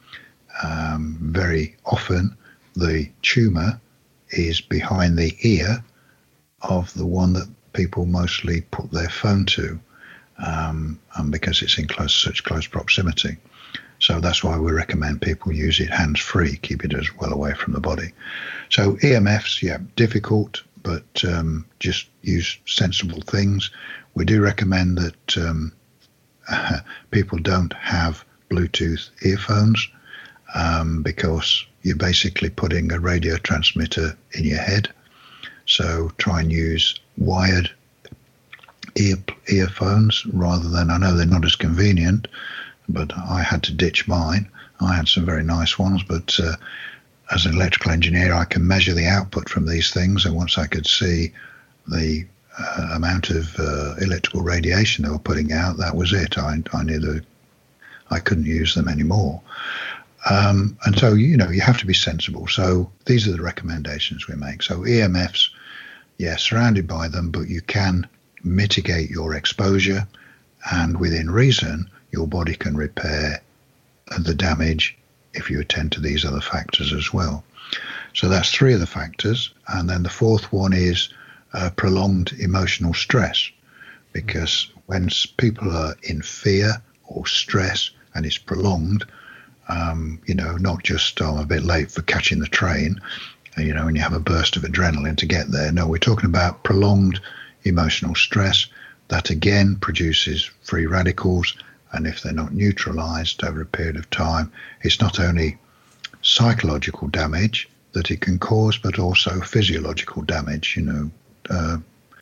um, very often the tumor is behind the ear of the one that people mostly put their phone to, um, and because it's in close, such close proximity. So that's why we recommend people use it hands-free, keep it as well away from the body. So E M Fs, yeah, difficult, but um, just use sensible things. We do recommend that um, people don't have Bluetooth earphones, um, because you're basically putting a radio transmitter in your head. So try and use wired ear earphones rather than, I know they're not as convenient, but I had to ditch mine. I had some very nice ones, but uh, as an electrical engineer, I can measure the output from these things, and once I could see the uh, amount of uh, electrical radiation they were putting out, that was it. I, I knew that I couldn't use them anymore. Um, and so, you know, you have to be sensible. So these are the recommendations we make. So E M Fs, yeah, surrounded by them, but you can mitigate your exposure, and within reason, your body can repair the damage if you attend to these other factors as well. So that's three of the factors. And then the fourth one is uh, prolonged emotional stress, because when people are in fear or stress and it's prolonged, um, you know, not just, oh, I'm a bit late for catching the train, you know, when you have a burst of adrenaline to get there. No, we're talking about prolonged emotional stress that again produces free radicals, and if they're not neutralized over a period of time, it's not only psychological damage that it can cause, but also physiological damage, you know. Uh,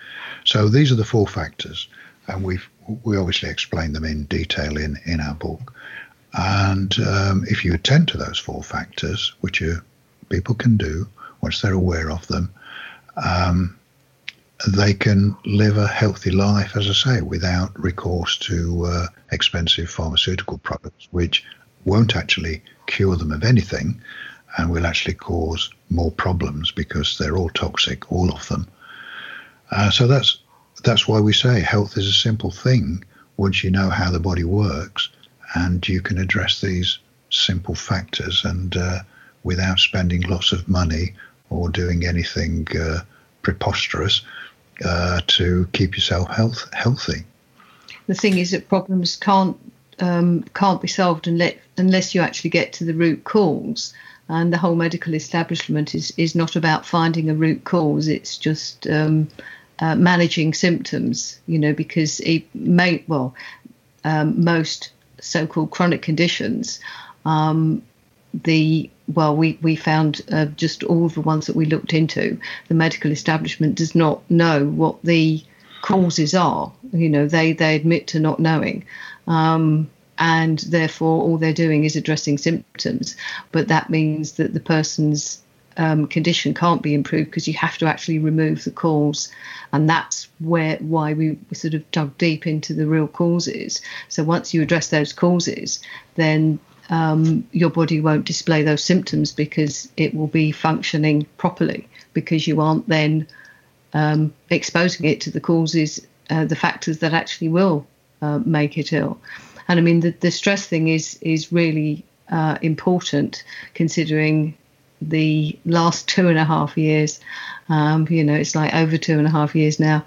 so these are the four factors, and we've we obviously explain them in detail in, in our book. And um, if you attend to those four factors, which are, people can do once they're aware of them, um, they can live a healthy life, as I say, without recourse to uh, expensive pharmaceutical products, which won't actually cure them of anything and will actually cause more problems because they're all toxic, all of them. Uh, so that's that's why we say health is a simple thing once you know how the body works, and you can address these simple factors and uh, without spending lots of money or doing anything uh, preposterous uh, to keep yourself health healthy. The thing is that problems can't um, can't be solved unless unless you actually get to the root cause. And the whole medical establishment is is not about finding a root cause. It's just um, uh, managing symptoms, you know, because it may well um, most so-called chronic conditions. Um, the well, we we found uh, just all of the ones that we looked into. The medical establishment does not know what the causes are. You know, they they admit to not knowing. Um, and therefore all they're doing is addressing symptoms. But that means that the person's um, condition can't be improved because you have to actually remove the cause. And that's where why we sort of dug deep into the real causes. So once you address those causes, then um, your body won't display those symptoms because it will be functioning properly, because you aren't then um, exposing it to the causes, uh, the factors that actually will uh, make it ill. And I mean, the, the stress thing is is really uh, important, considering the last two and a half years. Um, you know, it's like over two and a half years now.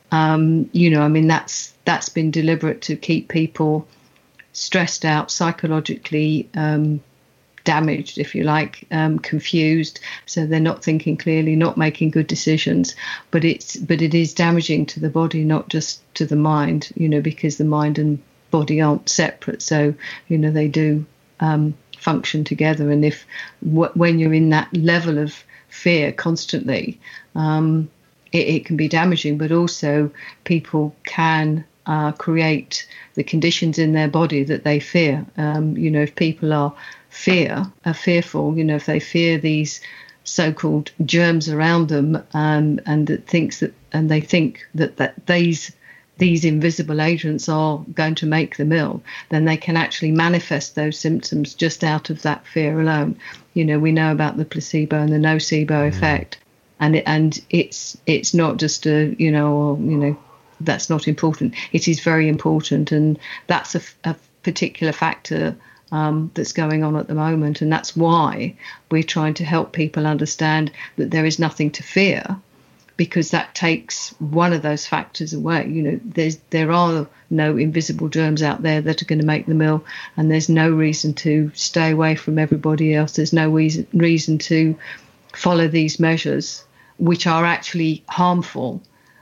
Um, you know, I mean, that's that's been deliberate to keep people stressed out, psychologically um, damaged, if you like, um, confused. So they're not thinking clearly, not making good decisions. But it's but it is damaging to the body, not just to the mind. You know, because the mind and body aren't separate, so you know they do um, function together. And if w- when you're in that level of fear constantly, um, it, it can be damaging. But also, people can uh, create the conditions in their body that they fear. Um, you know, if people are fear are fearful, you know, if they fear these so-called germs around them, um, and that thinks that, and they think that that these these invisible agents are going to make them ill, then they can actually manifest those symptoms just out of that fear alone. You know, we know about the placebo and the nocebo mm. effect, and it, and it's it's not just a, you know, or, you know, that's not important. It is very important, and that's a, a particular factor um, that's going on at the moment, and that's why we're trying to help people understand that there is nothing to fear, because that takes one of those factors away. You know, there's there are no invisible germs out there that are going to make them ill, and there's no reason to stay away from everybody else. There's no reason reason to follow these measures, which are actually harmful.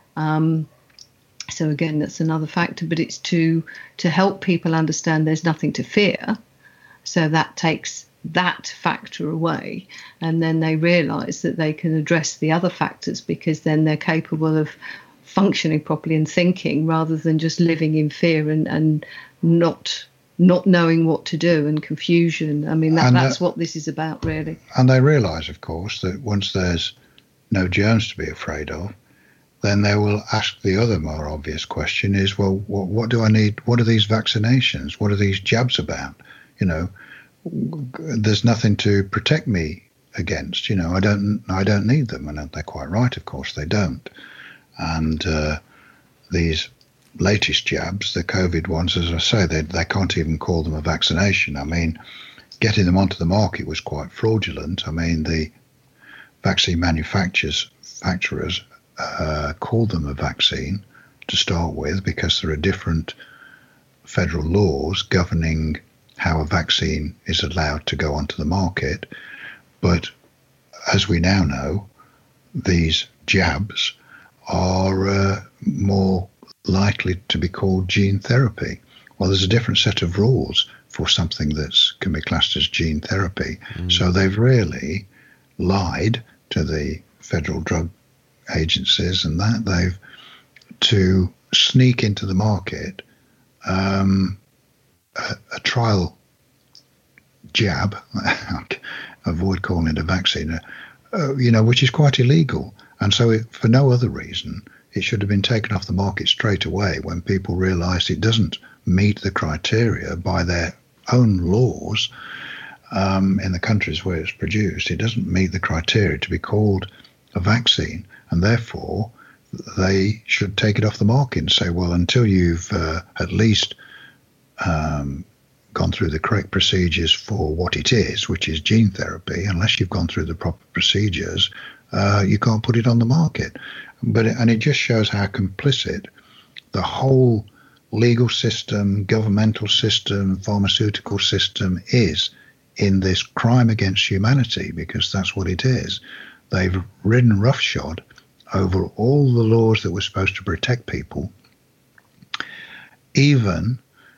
Um, so again, that's another factor, but it's to to help people understand there's nothing to fear. So that takes that factor away, and then they realize that they can address the other factors, because then they're capable of functioning properly and thinking, rather than just living in fear and, and not not knowing what to do, and confusion. I mean, that, and that's that, what this is about, really. And they realize, of course, that once there's no germs to be afraid of, then they will ask the other more obvious question is, well, what, what do I need? What are these vaccinations? What are these jabs about? You know, there's nothing to protect me against. You know, I don't I don't need them. And they're quite right, of course, they don't. And uh, these latest jabs, the COVID ones, as I say, they, they can't even call them a vaccination. I mean, getting them onto the market was quite fraudulent. I mean, the vaccine manufacturers manufacturers uh, called them a vaccine to start with, because there are different federal laws governing how a vaccine is allowed to go onto the market. But as we now know, these jabs are uh, more likely to be called gene therapy. Well, there's a different set of rules for something that can be classed as gene therapy. Mm. So they've really lied to the federal drug agencies and that they've to sneak into the market um, a, a trial jab, avoid calling it a vaccine, uh, you know, which is quite illegal. And so it, for no other reason, it should have been taken off the market straight away when people realised it doesn't meet the criteria by their own laws um, in the countries where it's produced. It doesn't meet the criteria to be called a vaccine, and therefore they should take it off the market and say, well, until you've uh, at least um, gone through the correct procedures for what it is, which is gene therapy, unless you've gone through the proper procedures, uh, you can't put it on the market. But and it just shows how complicit the whole legal system, governmental system, pharmaceutical system is in this crime against humanity, because that's what it is. They've ridden roughshod over all the laws that were supposed to protect people. Even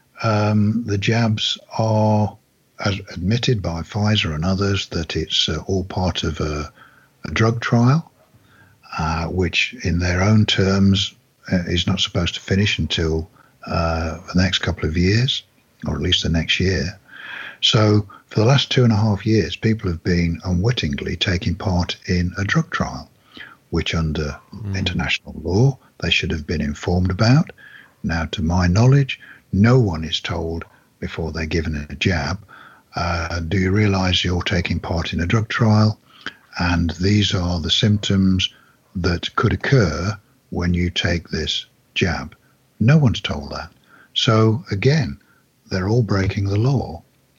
um, the jabs are, as admitted by Pfizer and others, that it's uh, all part of a, a drug trial, uh, which in their own terms uh, is not supposed to finish until uh, the next couple of years, or at least the next year. So for the last two and a half years, people have been unwittingly taking part in a drug trial, which under mm. international law, they should have been informed about. Now, to my knowledge, no one is told before they're given a jab, uh, do you realize you're taking part in a drug trial? And these are the symptoms that could occur when you take this jab. No one's told that. So again, they're all breaking the law.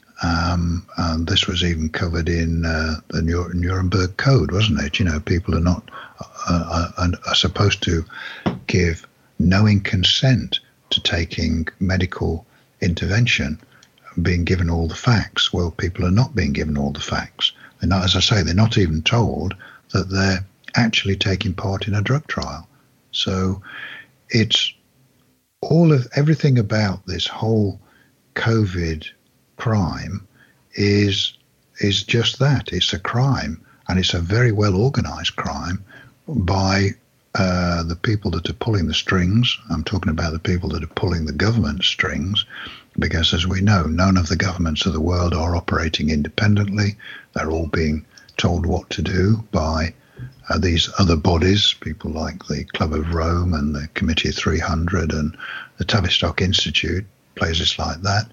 Um, and this was even covered in uh, the Nuremberg Code, wasn't it? You know, people are not uh, are, are supposed to give knowing consent to taking medical intervention, being given all the facts. Well, people are not being given all the facts. They're not, as I say, they're not even told that they're actually taking part in a drug trial. So it's all of everything about this whole COVID crime is is just that. It's a crime, and it's a very well organized crime by uh, the people that are pulling the strings. I'm talking about the people that are pulling the government strings, because as we know, none of the governments of the world are operating independently. They're all being told what to do by uh, these other bodies, people like the Club of Rome and the Committee of three hundred and the Tavistock Institute, places like that.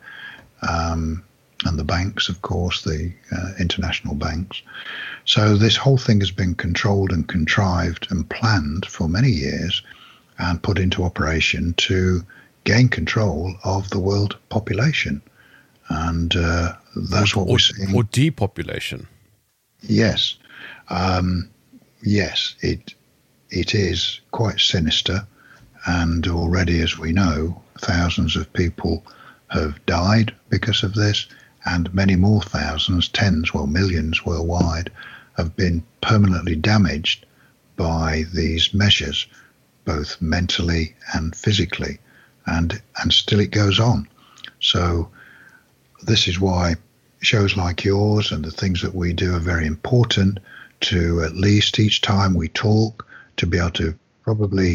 Um, and the banks, of course, the uh, international banks. So this whole thing has been controlled and contrived and planned for many years and put into operation to gain control of the world population. And uh, that's what or, we're seeing. Or depopulation. Yes. Um, yes, it it is quite sinister. And already, as we know, thousands of people have died because of this, and many more thousands, tens, well, millions worldwide, have been permanently damaged by these measures, both mentally and physically, and and still it goes on. So this is why shows like yours and the things that we do are very important, to at least each time we talk, to be able to probably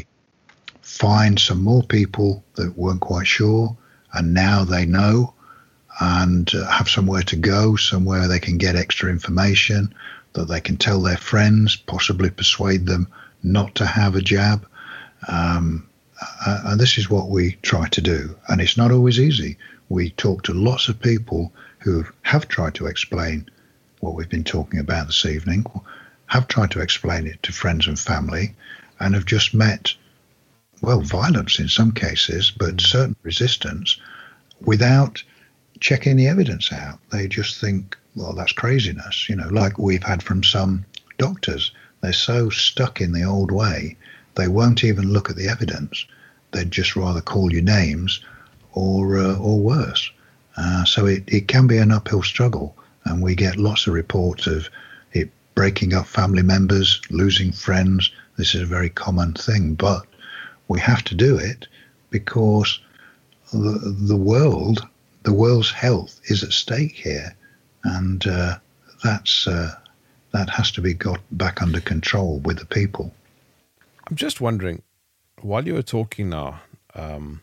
find some more people that weren't quite sure, and now they know, and uh, have somewhere to go, somewhere they can get extra information, that they can tell their friends, possibly persuade them not to have a jab. Um, uh, and this is what we try to do. And it's not always easy. We talk to lots of people who have tried to explain what we've been talking about this evening, have tried to explain it to friends and family, and have just met, well, violence in some cases, but certain resistance without checking the evidence out. They just think, well, that's craziness, you know, like we've had from some doctors. They're so stuck in the old way, they won't even look at the evidence. They'd just rather call you names or uh, or worse. Uh, so it, it can be an uphill struggle, and we get lots of reports of it breaking up family members, losing friends. This is a very common thing, but we have to do it because the, the world, the world's health is at stake here, and uh, that's uh, that has to be got back under control with the people. I'm just wondering, while you were talking now, um,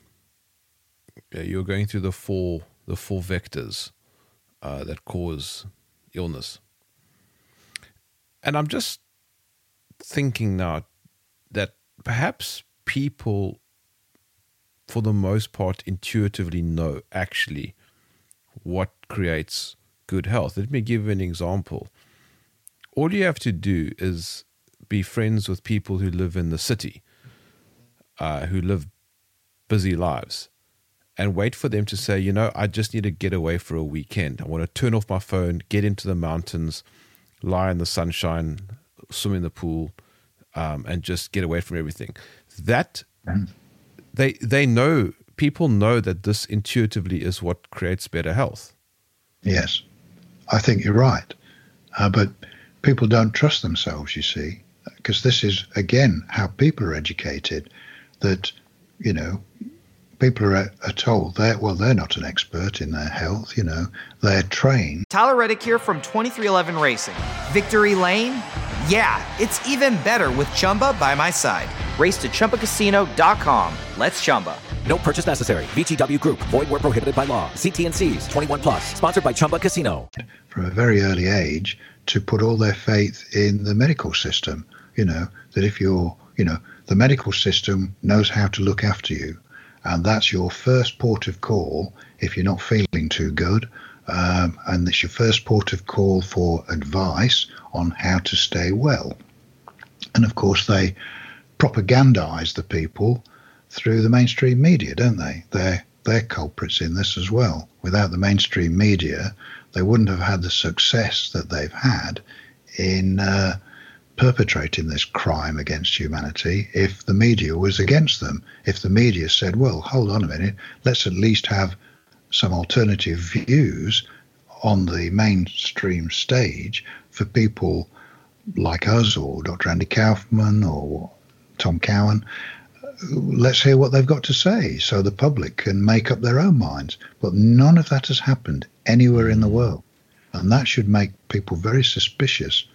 you were going through the four the four vectors uh, that cause illness, and I'm just thinking now that perhaps people, for the most part, intuitively know actually what creates good health. Let me give you an example. All you have to do is be friends with people who live in the city, uh, who live busy lives, and wait for them to say, you know, I just need to get away for a weekend. I want to turn off my phone, get into the mountains, lie in the sunshine, swim in the pool, um, and just get away from everything. That mm. they they know, people know that this intuitively is what creates better health. Yes, I think you're right. Uh, but people don't trust themselves, you see, because this is, again, how people are educated, that, you know, people are, are told that, well, they're not an expert in their health, you know, they're trained. Tyler Reddick here from twenty-three eleven Racing. Victory Lane? Yeah, it's even better with Chumba by my side. Race to Chumba Casino dot com. Let's Chumba. No purchase necessary. V G W Group. Void where prohibited by law. See T and C's. twenty-one plus. Sponsored by Chumba Casino. From a very early age to put all their faith in the medical system. You know, that if you're, you know, the medical system knows how to look after you. And that's your first port of call if you're not feeling too good. Um, and it's your first port of call for advice on how to stay well. And of course, they propagandize the people through the mainstream media, don't they? They're, they're culprits in this as well. Without the mainstream media, they wouldn't have had the success that they've had in uh, perpetrating this crime against humanity if the media was against them. If the media said, well, hold on a minute, let's at least have some alternative views on the mainstream stage for people like us or Doctor Andy Kaufman or Tom Cowan. Let's hear what they've got to say so the public can make up their own minds. But none of that has happened anywhere in the world. And that should make people very suspicious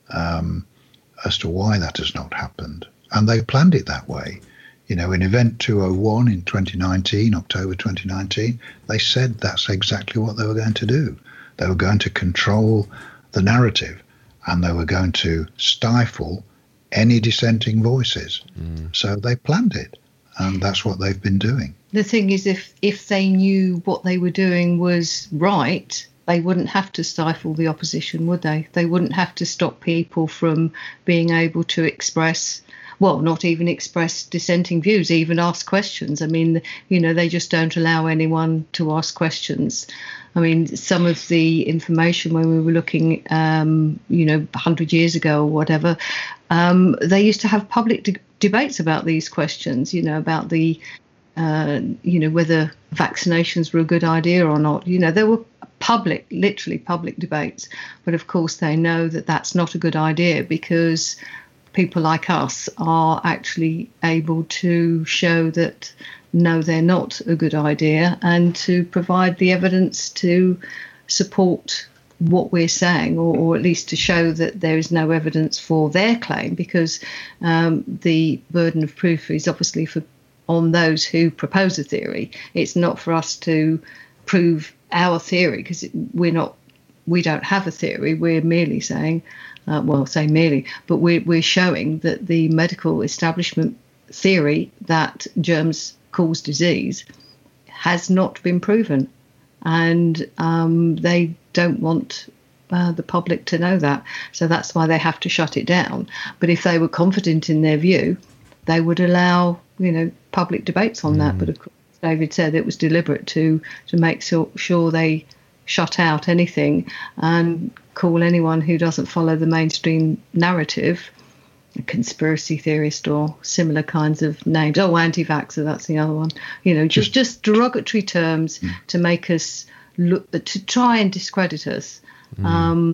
um, as to why that has not happened. And they planned it that way. You know, in Event two oh one in twenty nineteen, October twenty nineteen, they said that's exactly what they were going to do. They were going to control the narrative and they were going to stifle any dissenting voices. Mm. So they planned it, and that's what they've been doing. The thing is, if if they knew what they were doing was right, they wouldn't have to stifle the opposition, would they? They wouldn't have to stop people from being able to express, well, not even express dissenting views, even ask questions. I mean, you know, they just don't allow anyone to ask questions. I mean, some of the information when we were looking, um, you know, one hundred years ago or whatever, um, they used to have public de- debates about these questions, you know, about the, uh, you know, whether vaccinations were a good idea or not. You know, there were public, literally public debates. But of course, they know that that's not a good idea because people like us are actually able to show that, no, they're not a good idea, and to provide the evidence to support what we're saying, or, or at least to show that there is no evidence for their claim, because um, the burden of proof is obviously for on those who propose a theory. It's not for us to prove our theory, because we're not, we don't have a theory. We're merely saying, uh, well, say merely, but we're, we're showing that the medical establishment theory that germs cause disease has not been proven, and um, they don't want uh, the public to know that, so that's why they have to shut it down. But if they were confident in their view, they would allow, you know, public debates on mm. that. But of course, David said it was deliberate to to make so, sure they shut out anything and call anyone who doesn't follow the mainstream narrative a conspiracy theorist or similar kinds of names. Oh, anti-vaxxer, that's the other one. You know, just just derogatory terms mm. to make us look, to try and discredit us. Mm. Um,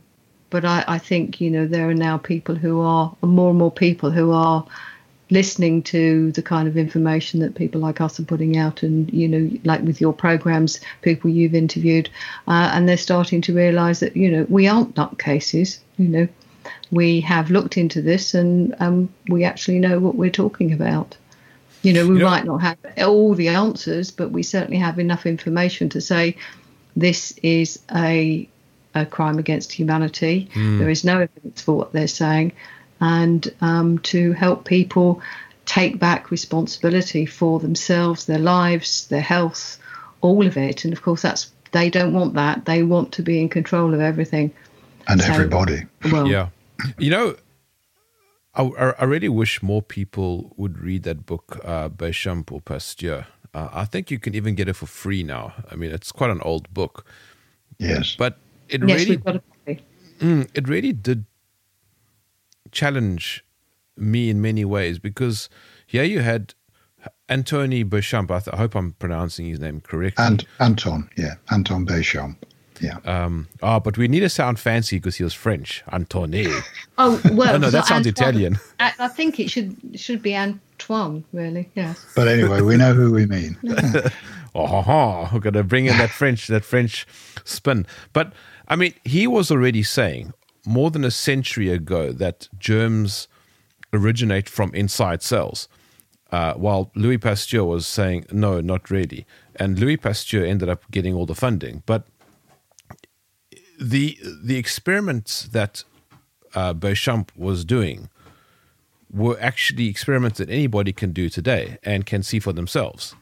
but I, I think, you know, there are now people who are, more and more people who are listening to the kind of information that people like us are putting out, and, you know, like with your programs, people you've interviewed, uh, and they're starting to realise that, you know, we aren't nutcases, you know, we have looked into this and um, we actually know what we're talking about. You know, we you know, might not have all the answers, but we certainly have enough information to say this is a, a crime against humanity. Mm. There is no evidence for what they're saying. And um, to help people take back responsibility for themselves, their lives, their health, all of it. And of course, that's they don't want that. They want to be in control of everything. And so, everybody. Well, yeah. You know, I, I really wish more people would read that book, uh, Béchamp or Pasteur. Uh, I think you can even get it for free now. I mean, it's quite an old book. Yes. But it yes, really, we've got a copy. Mm, it really did challenge me in many ways, because here you had Anthony Béchamp. I, th- I hope I'm pronouncing his name correctly. And Anton, yeah, Anton Béchamp. Yeah. Um, oh, but we need to sound fancy because he was French. Antone. Oh, well. Oh, no, that so sounds Antoine, Italian. I, I think it should should be Antoine, really. Yes. But anyway, we know who we mean. oh, ha, ha. We're going to bring in that French, that French spin. But I mean, he was already saying more than a century ago that germs originate from inside cells, uh, while Louis Pasteur was saying, no, not really. And Louis Pasteur ended up getting all the funding. But the the experiments that uh, Béchamp was doing were actually experiments that anybody can do today and can see for themselves.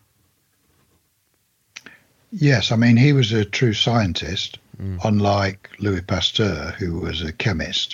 Yes, I mean, he was a true scientist, mm. unlike Louis Pasteur, who was a chemist.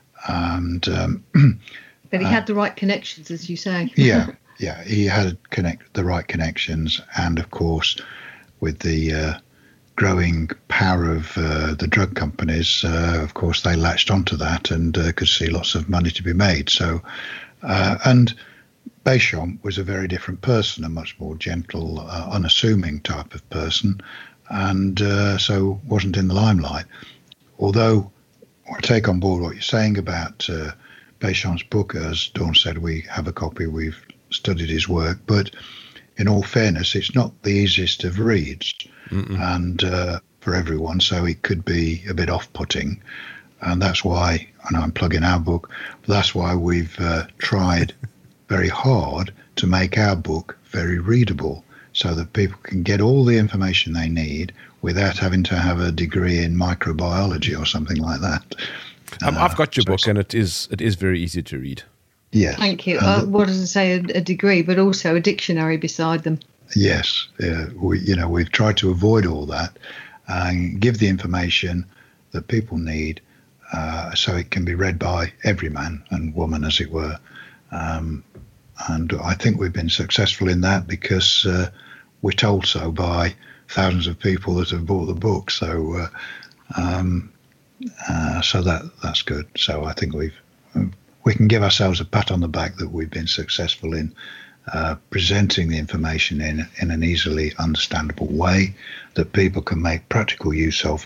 And um, but he uh, had the right connections, as you say. yeah, yeah, he had connect the right connections, and of course, with the uh, growing power of uh, the drug companies, uh, of course, they latched onto that and uh, could see lots of money to be made. So, uh, and Béchamp was a very different person, a much more gentle, uh, unassuming type of person, and uh, so wasn't in the limelight. Although I take on board what you're saying about uh, Béchamp's book. As Dawn said, we have a copy, we've studied his work, but in all fairness, it's not the easiest of reads, Mm-mm. and uh, for everyone, so it could be a bit off-putting, and that's why, I know I'm plugging our book, but that's why we've uh, tried very hard to make our book very readable, so that people can get all the information they need without having to have a degree in microbiology or something like that. Um, uh, I've got your so book, and it is it is very easy to read. Yes. Thank you. Uh, what does it say? A, a degree, but also a dictionary beside them. Yes. Uh, we, you know, we've tried to avoid all that and give the information that people need, uh, so it can be read by every man and woman, as it were. Um, and I think we've been successful in that, because uh, we're told so by thousands of people that have bought the book. So, uh, um, uh, so that that's good. So I think we've we can give ourselves a pat on the back that we've been successful in uh, presenting the information in in an easily understandable way that people can make practical use of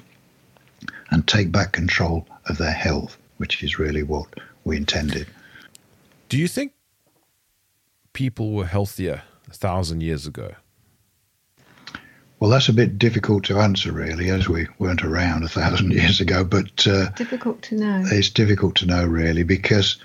and take back control of their health, which is really what we intended. Do you think people were healthier a thousand years ago? Well, that's a bit difficult to answer, really, as we weren't around a thousand years ago. But uh, difficult to know. It's difficult to know, really, because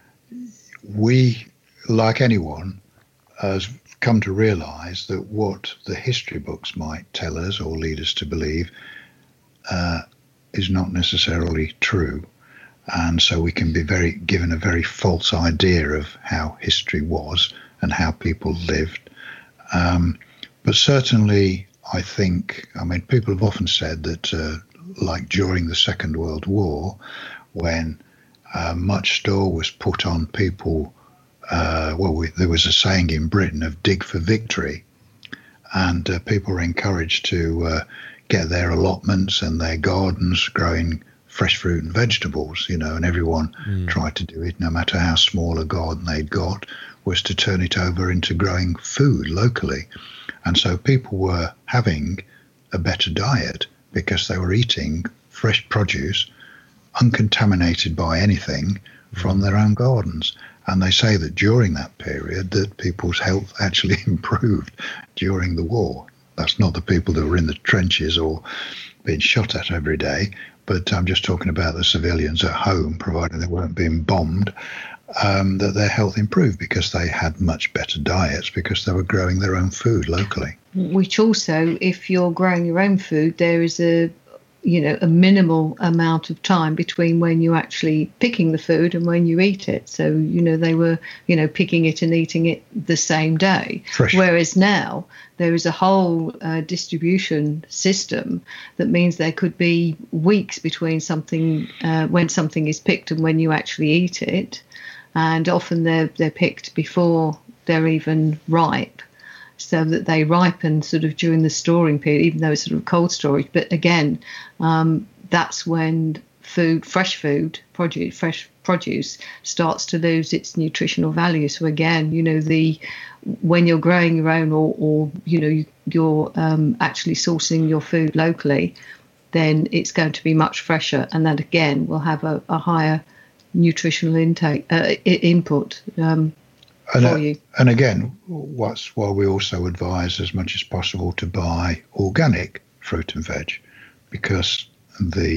we, like anyone, has come to realise that what the history books might tell us or lead us to believe uh, is not necessarily true. And so we can be very given a very false idea of how history was and how people lived. Um, but certainly, I think, I mean, people have often said that, uh, like during the Second World War, when uh, much store was put on people, uh, well, we, there was a saying in Britain of dig for victory, and uh, people were encouraged to uh, get their allotments and their gardens growing fresh fruit and vegetables, you know, and everyone mm. tried to do it, no matter how small a garden they'd got, was to turn it over into growing food locally. And so people were having a better diet because they were eating fresh produce uncontaminated by anything from their own gardens. And they say that during that period that people's health actually improved during the war. That's not the people that were in the trenches or being shot at every day, but I'm just talking about the civilians at home, provided they weren't being bombed, um, that their health improved because they had much better diets because they were growing their own food locally. Which also, if you're growing your own food, there is a you know, a minimal amount of time between when you're actually picking the food and when you eat it. So, you know, they were, you know, picking it and eating it the same day. Fresh. Whereas now there is a whole uh, distribution system that means there could be weeks between something, uh, when something is picked and when you actually eat it. And often they're, they're picked before they're even ripe, so that they ripen sort of during the storing period, even though it's sort of cold storage. But again, um, that's when food, fresh food, produce, fresh produce starts to lose its nutritional value. So again, you know, the when you're growing your own or, or you know, you, you're um, actually sourcing your food locally, then it's going to be much fresher. And that, again, will have a, a higher nutritional intake uh, input um And, for uh, you. and again, what's why we also advise as much as possible to buy organic fruit and veg, because the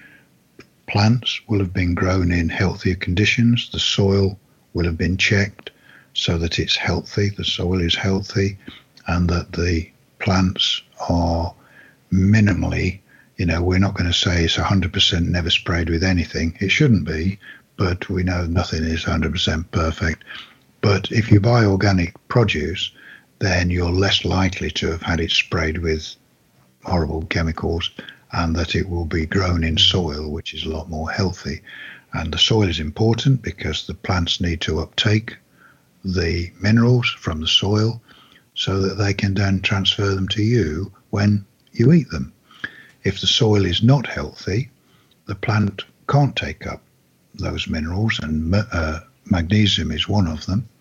plants will have been grown in healthier conditions. The soil will have been checked so that it's healthy, the soil is healthy, and that the plants are minimally, you know, we're not going to say it's one hundred percent never sprayed with anything. It shouldn't be, but we know nothing is one hundred percent perfect. But if you buy organic produce, then you're less likely to have had it sprayed with horrible chemicals, and that it will be grown in soil, which is a lot more healthy. And the soil is important because the plants need to uptake the minerals from the soil so that they can then transfer them to you when you eat them. If the soil is not healthy, the plant can't take up those minerals, and uh, magnesium is one of them.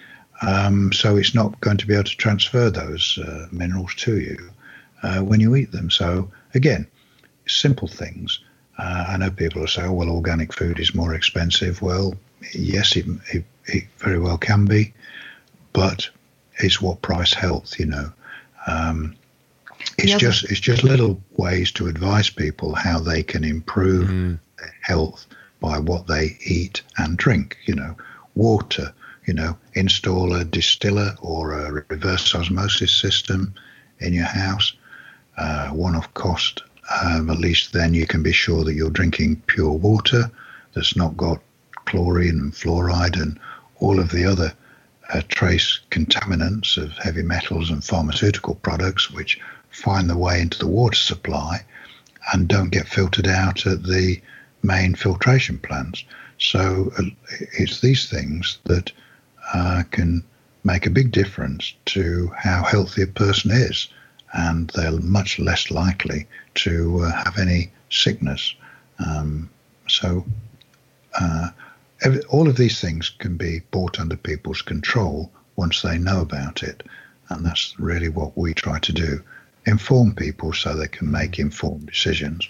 Um, so it's not going to be able to transfer those uh, minerals to you uh, when you eat them. So again, simple things. Uh, I know people will say, oh, well, organic food is more expensive. Well, yes, it, it, it very well can be, but it's what price health, you know. Um, it's yeah, just it's just little ways to advise people how they can improve mm. their health by what they eat and drink, you know. Water, you know, install a distiller or a reverse osmosis system in your house, uh, one-off cost. Um, at least then you can be sure that you're drinking pure water that's not got chlorine and fluoride and all of the other uh, trace contaminants of heavy metals and pharmaceutical products which find their way into the water supply and don't get filtered out at the main filtration plants. So uh, it's these things that uh, can make a big difference to how healthy a person is, and they're much less likely to uh, have any sickness. Um, so uh, every, all of these things can be brought under people's control once they know about it, and that's really what we try to do, inform people so they can make informed decisions.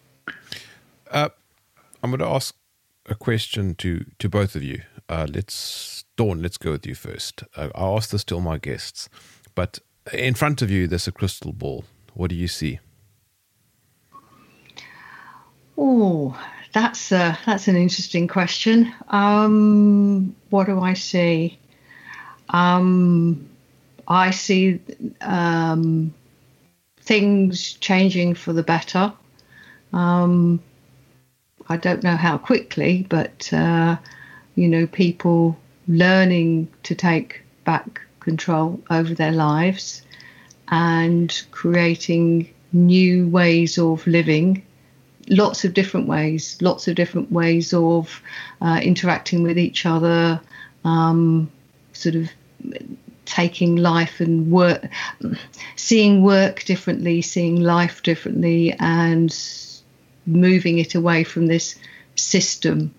Uh, I'm going to ask a question to, to both of you. Uh, let's, Dawn, let's go with you first. Uh, I ask this to all my guests, but in front of you, there's a crystal ball. What do you see? Oh, that's a, that's an interesting question. Um, what do I see? Um, I see um, things changing for the better. Um, I don't know how quickly, but, uh, you know, people learning to take back control over their lives and creating new ways of living, lots of different ways, lots of different ways of uh, interacting with each other, um, sort of taking life and work, seeing work differently, seeing life differently, and moving it away from this system.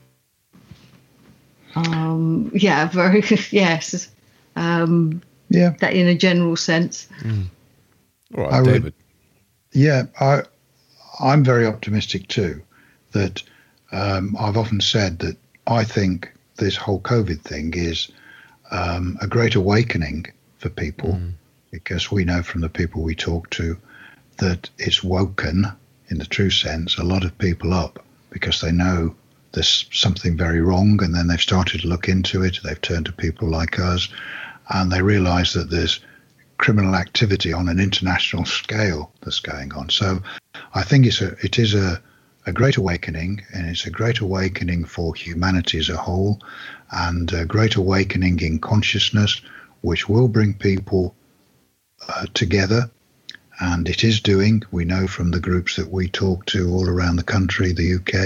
Um, yeah, very, yes. Um, yeah, that in a general sense. Mm. All right, I David. Would, yeah, I, I'm very optimistic too that um, I've often said that I think this whole COVID thing is um, a great awakening for people, mm. because we know from the people we talk to that it's woken, in the true sense, a lot of people up because they know there's something very wrong, and then they've started to look into it. They've turned to people like us, and they realize that there's criminal activity on an international scale that's going on. So I think it's a, it is a, a great awakening, and it's a great awakening for humanity as a whole, and a great awakening in consciousness, which will bring people uh, together. And it is doing, we know from the groups that we talk to all around the country, the U K,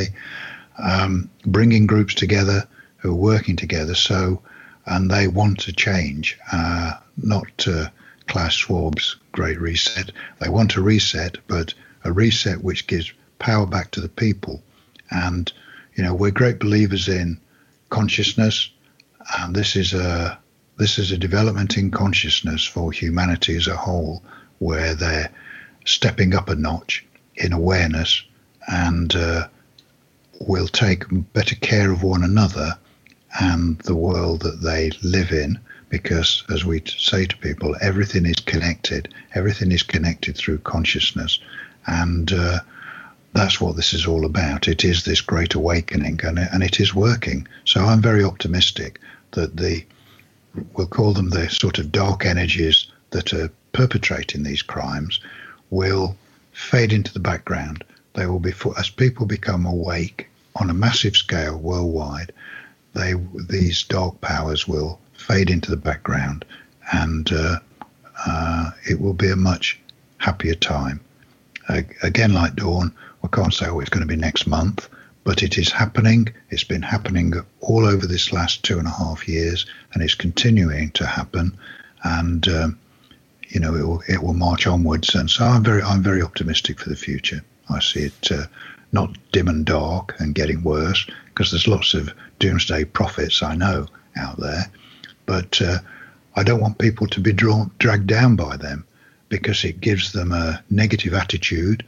um, bringing groups together who are working together. So, and they want to change, uh, not uh, Klaus Schwab's Great Reset. They want a reset, but a reset which gives power back to the people. And, you know, we're great believers in consciousness, and this is a, this is a development in consciousness for humanity as a whole, where they're stepping up a notch in awareness, and uh, will take better care of one another and the world that they live in, because, as we say to people, everything is connected. Everything is connected through consciousness, and uh, that's what this is all about. It is this great awakening, and, and it is working. So I'm very optimistic that the, we'll call them the sort of dark energies that are perpetrating these crimes, will fade into the background. They will be, as people become awake on a massive scale worldwide, they these dark powers will fade into the background, and uh, uh, it will be a much happier time. Uh, again, like Dawn, I can't say, oh, it's going to be next month, but it is happening. It's been happening all over this last two and a half years, and it's continuing to happen. And um, you know, it will it will march onwards. And so I'm very I'm very optimistic for the future. I see it uh, not dim and dark and getting worse, because there's lots of doomsday prophets I know out there, but uh, I don't want people to be drawn dragged down by them, because it gives them a negative attitude.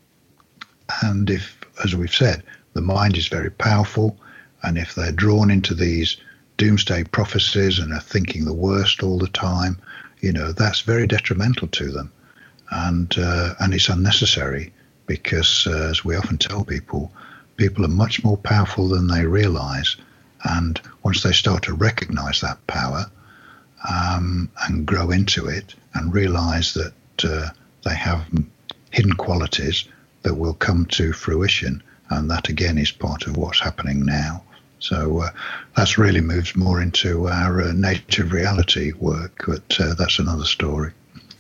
And if, as we've said, the mind is very powerful, and if they're drawn into these doomsday prophecies and are thinking the worst all the time, you know, that's very detrimental to them, and uh, and it's unnecessary, because uh, as we often tell people, people are much more powerful than they realize, and once they start to recognize that power um, and grow into it and realize that uh, they have hidden qualities that will come to fruition, and that again is part of what's happening now. So uh, that's really moves more into our uh, nature of reality work, but uh, that's another story.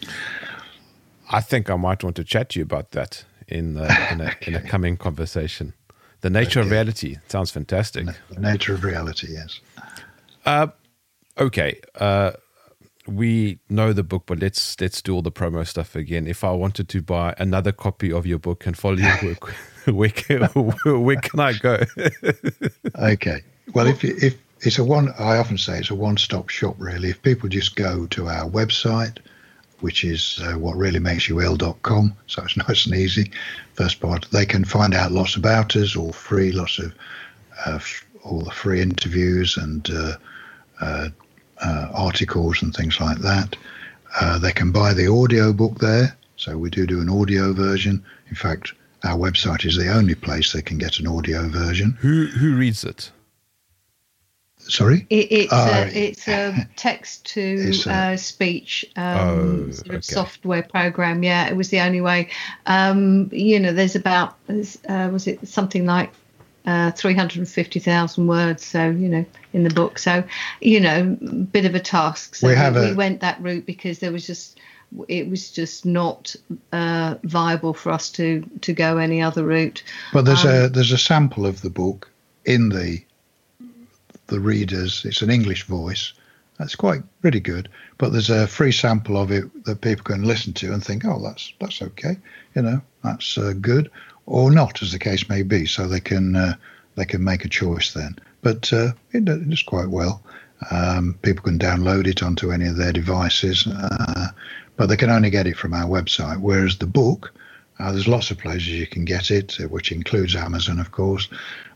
I think I might want to chat to you about that in, uh, in, a, okay. in a coming conversation. The nature okay. of reality sounds fantastic. The nature of reality, yes. Uh, okay, uh, we know the book, but let's let's do all the promo stuff again. If I wanted to buy another copy of your book and follow your work, where can, where can I go? Okay. Well, if you, if it's a one, I often say it's a one-stop shop. Really, if people just go to our website, which is uh, what really makes you ill dot com, so it's nice and easy. First part, they can find out lots about us, all free, lots of uh, f- all the free interviews and uh, uh, uh, articles and things like that. Uh, they can buy the audio book there, so we do do an audio version. In fact, our website is the only place they can get an audio version. Who who reads it? Sorry? It, it's, uh, a, it's a text to a, uh, speech um, oh, sort of okay. software program. Yeah, it was the only way. Um, you know, there's about, uh, was it something like uh, three hundred fifty thousand words, so, you know, in the book. So, you know, bit of a task. So we, we, have we a, went that route because there was just, it was just not uh, viable for us to, to go any other route. But there's um, a there's a sample of the book in the the readers. It's an English voice. That's quite pretty good. But there's a free sample of it that people can listen to and think, oh, that's that's okay. You know, that's uh, good, or not, as the case may be. So they can uh, they can make a choice then. But uh, it, it does quite well. Um, people can download it onto any of their devices, uh, but they can only get it from our website. Whereas the book, uh, there's lots of places you can get it, which includes Amazon, of course.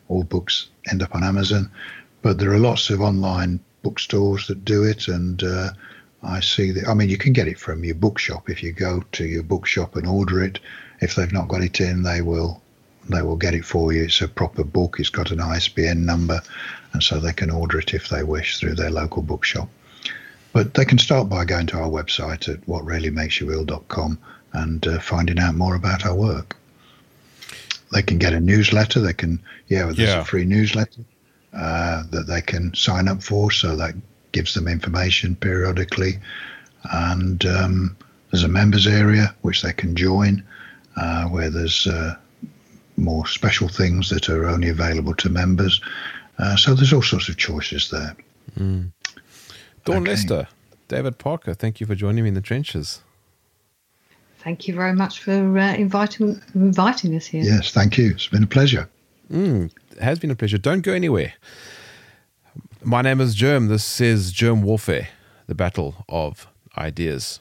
all books end up on Amazon. But there are lots of online bookstores that do it, and uh, I see that. I mean, you can get it from your bookshop if you go to your bookshop and order it. If they've not got it in, they will they will get it for you. It's a proper book. It's got an I S B N number, and so they can order it if they wish through their local bookshop. But they can start by going to our website at what really makes you ill dot com and uh, finding out more about our work. They can get a newsletter. They can, yeah, there's Yeah. a free newsletter uh, that they can sign up for, so that gives them information periodically. And um, there's a members area which they can join, uh, where there's uh, more special things that are only available to members. Uh, so there's all sorts of choices there. Mm. Dawn Okay. Lester, David Parker, thank you for joining me in the trenches. Thank you very much for uh, inviting inviting us here. Yes, thank you. It's been a pleasure. Mm, it has been a pleasure. Don't go anywhere. My name is Germ. This is Germ Warfare, the battle of ideas.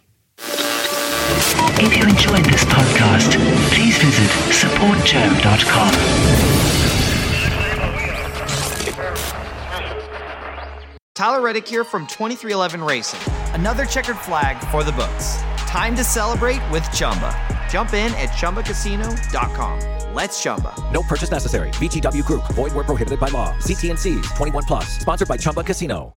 If you enjoyed this podcast, please visit support germ dot com. Tyler Reddick here from twenty-three eleven Racing. Another checkered flag for the books. Time to celebrate with Chumba. Jump in at chumba casino dot com. Let's Chumba. No purchase necessary. V G W Group. Void where prohibited by law. See T and C's. twenty-one plus. Sponsored by Chumba Casino.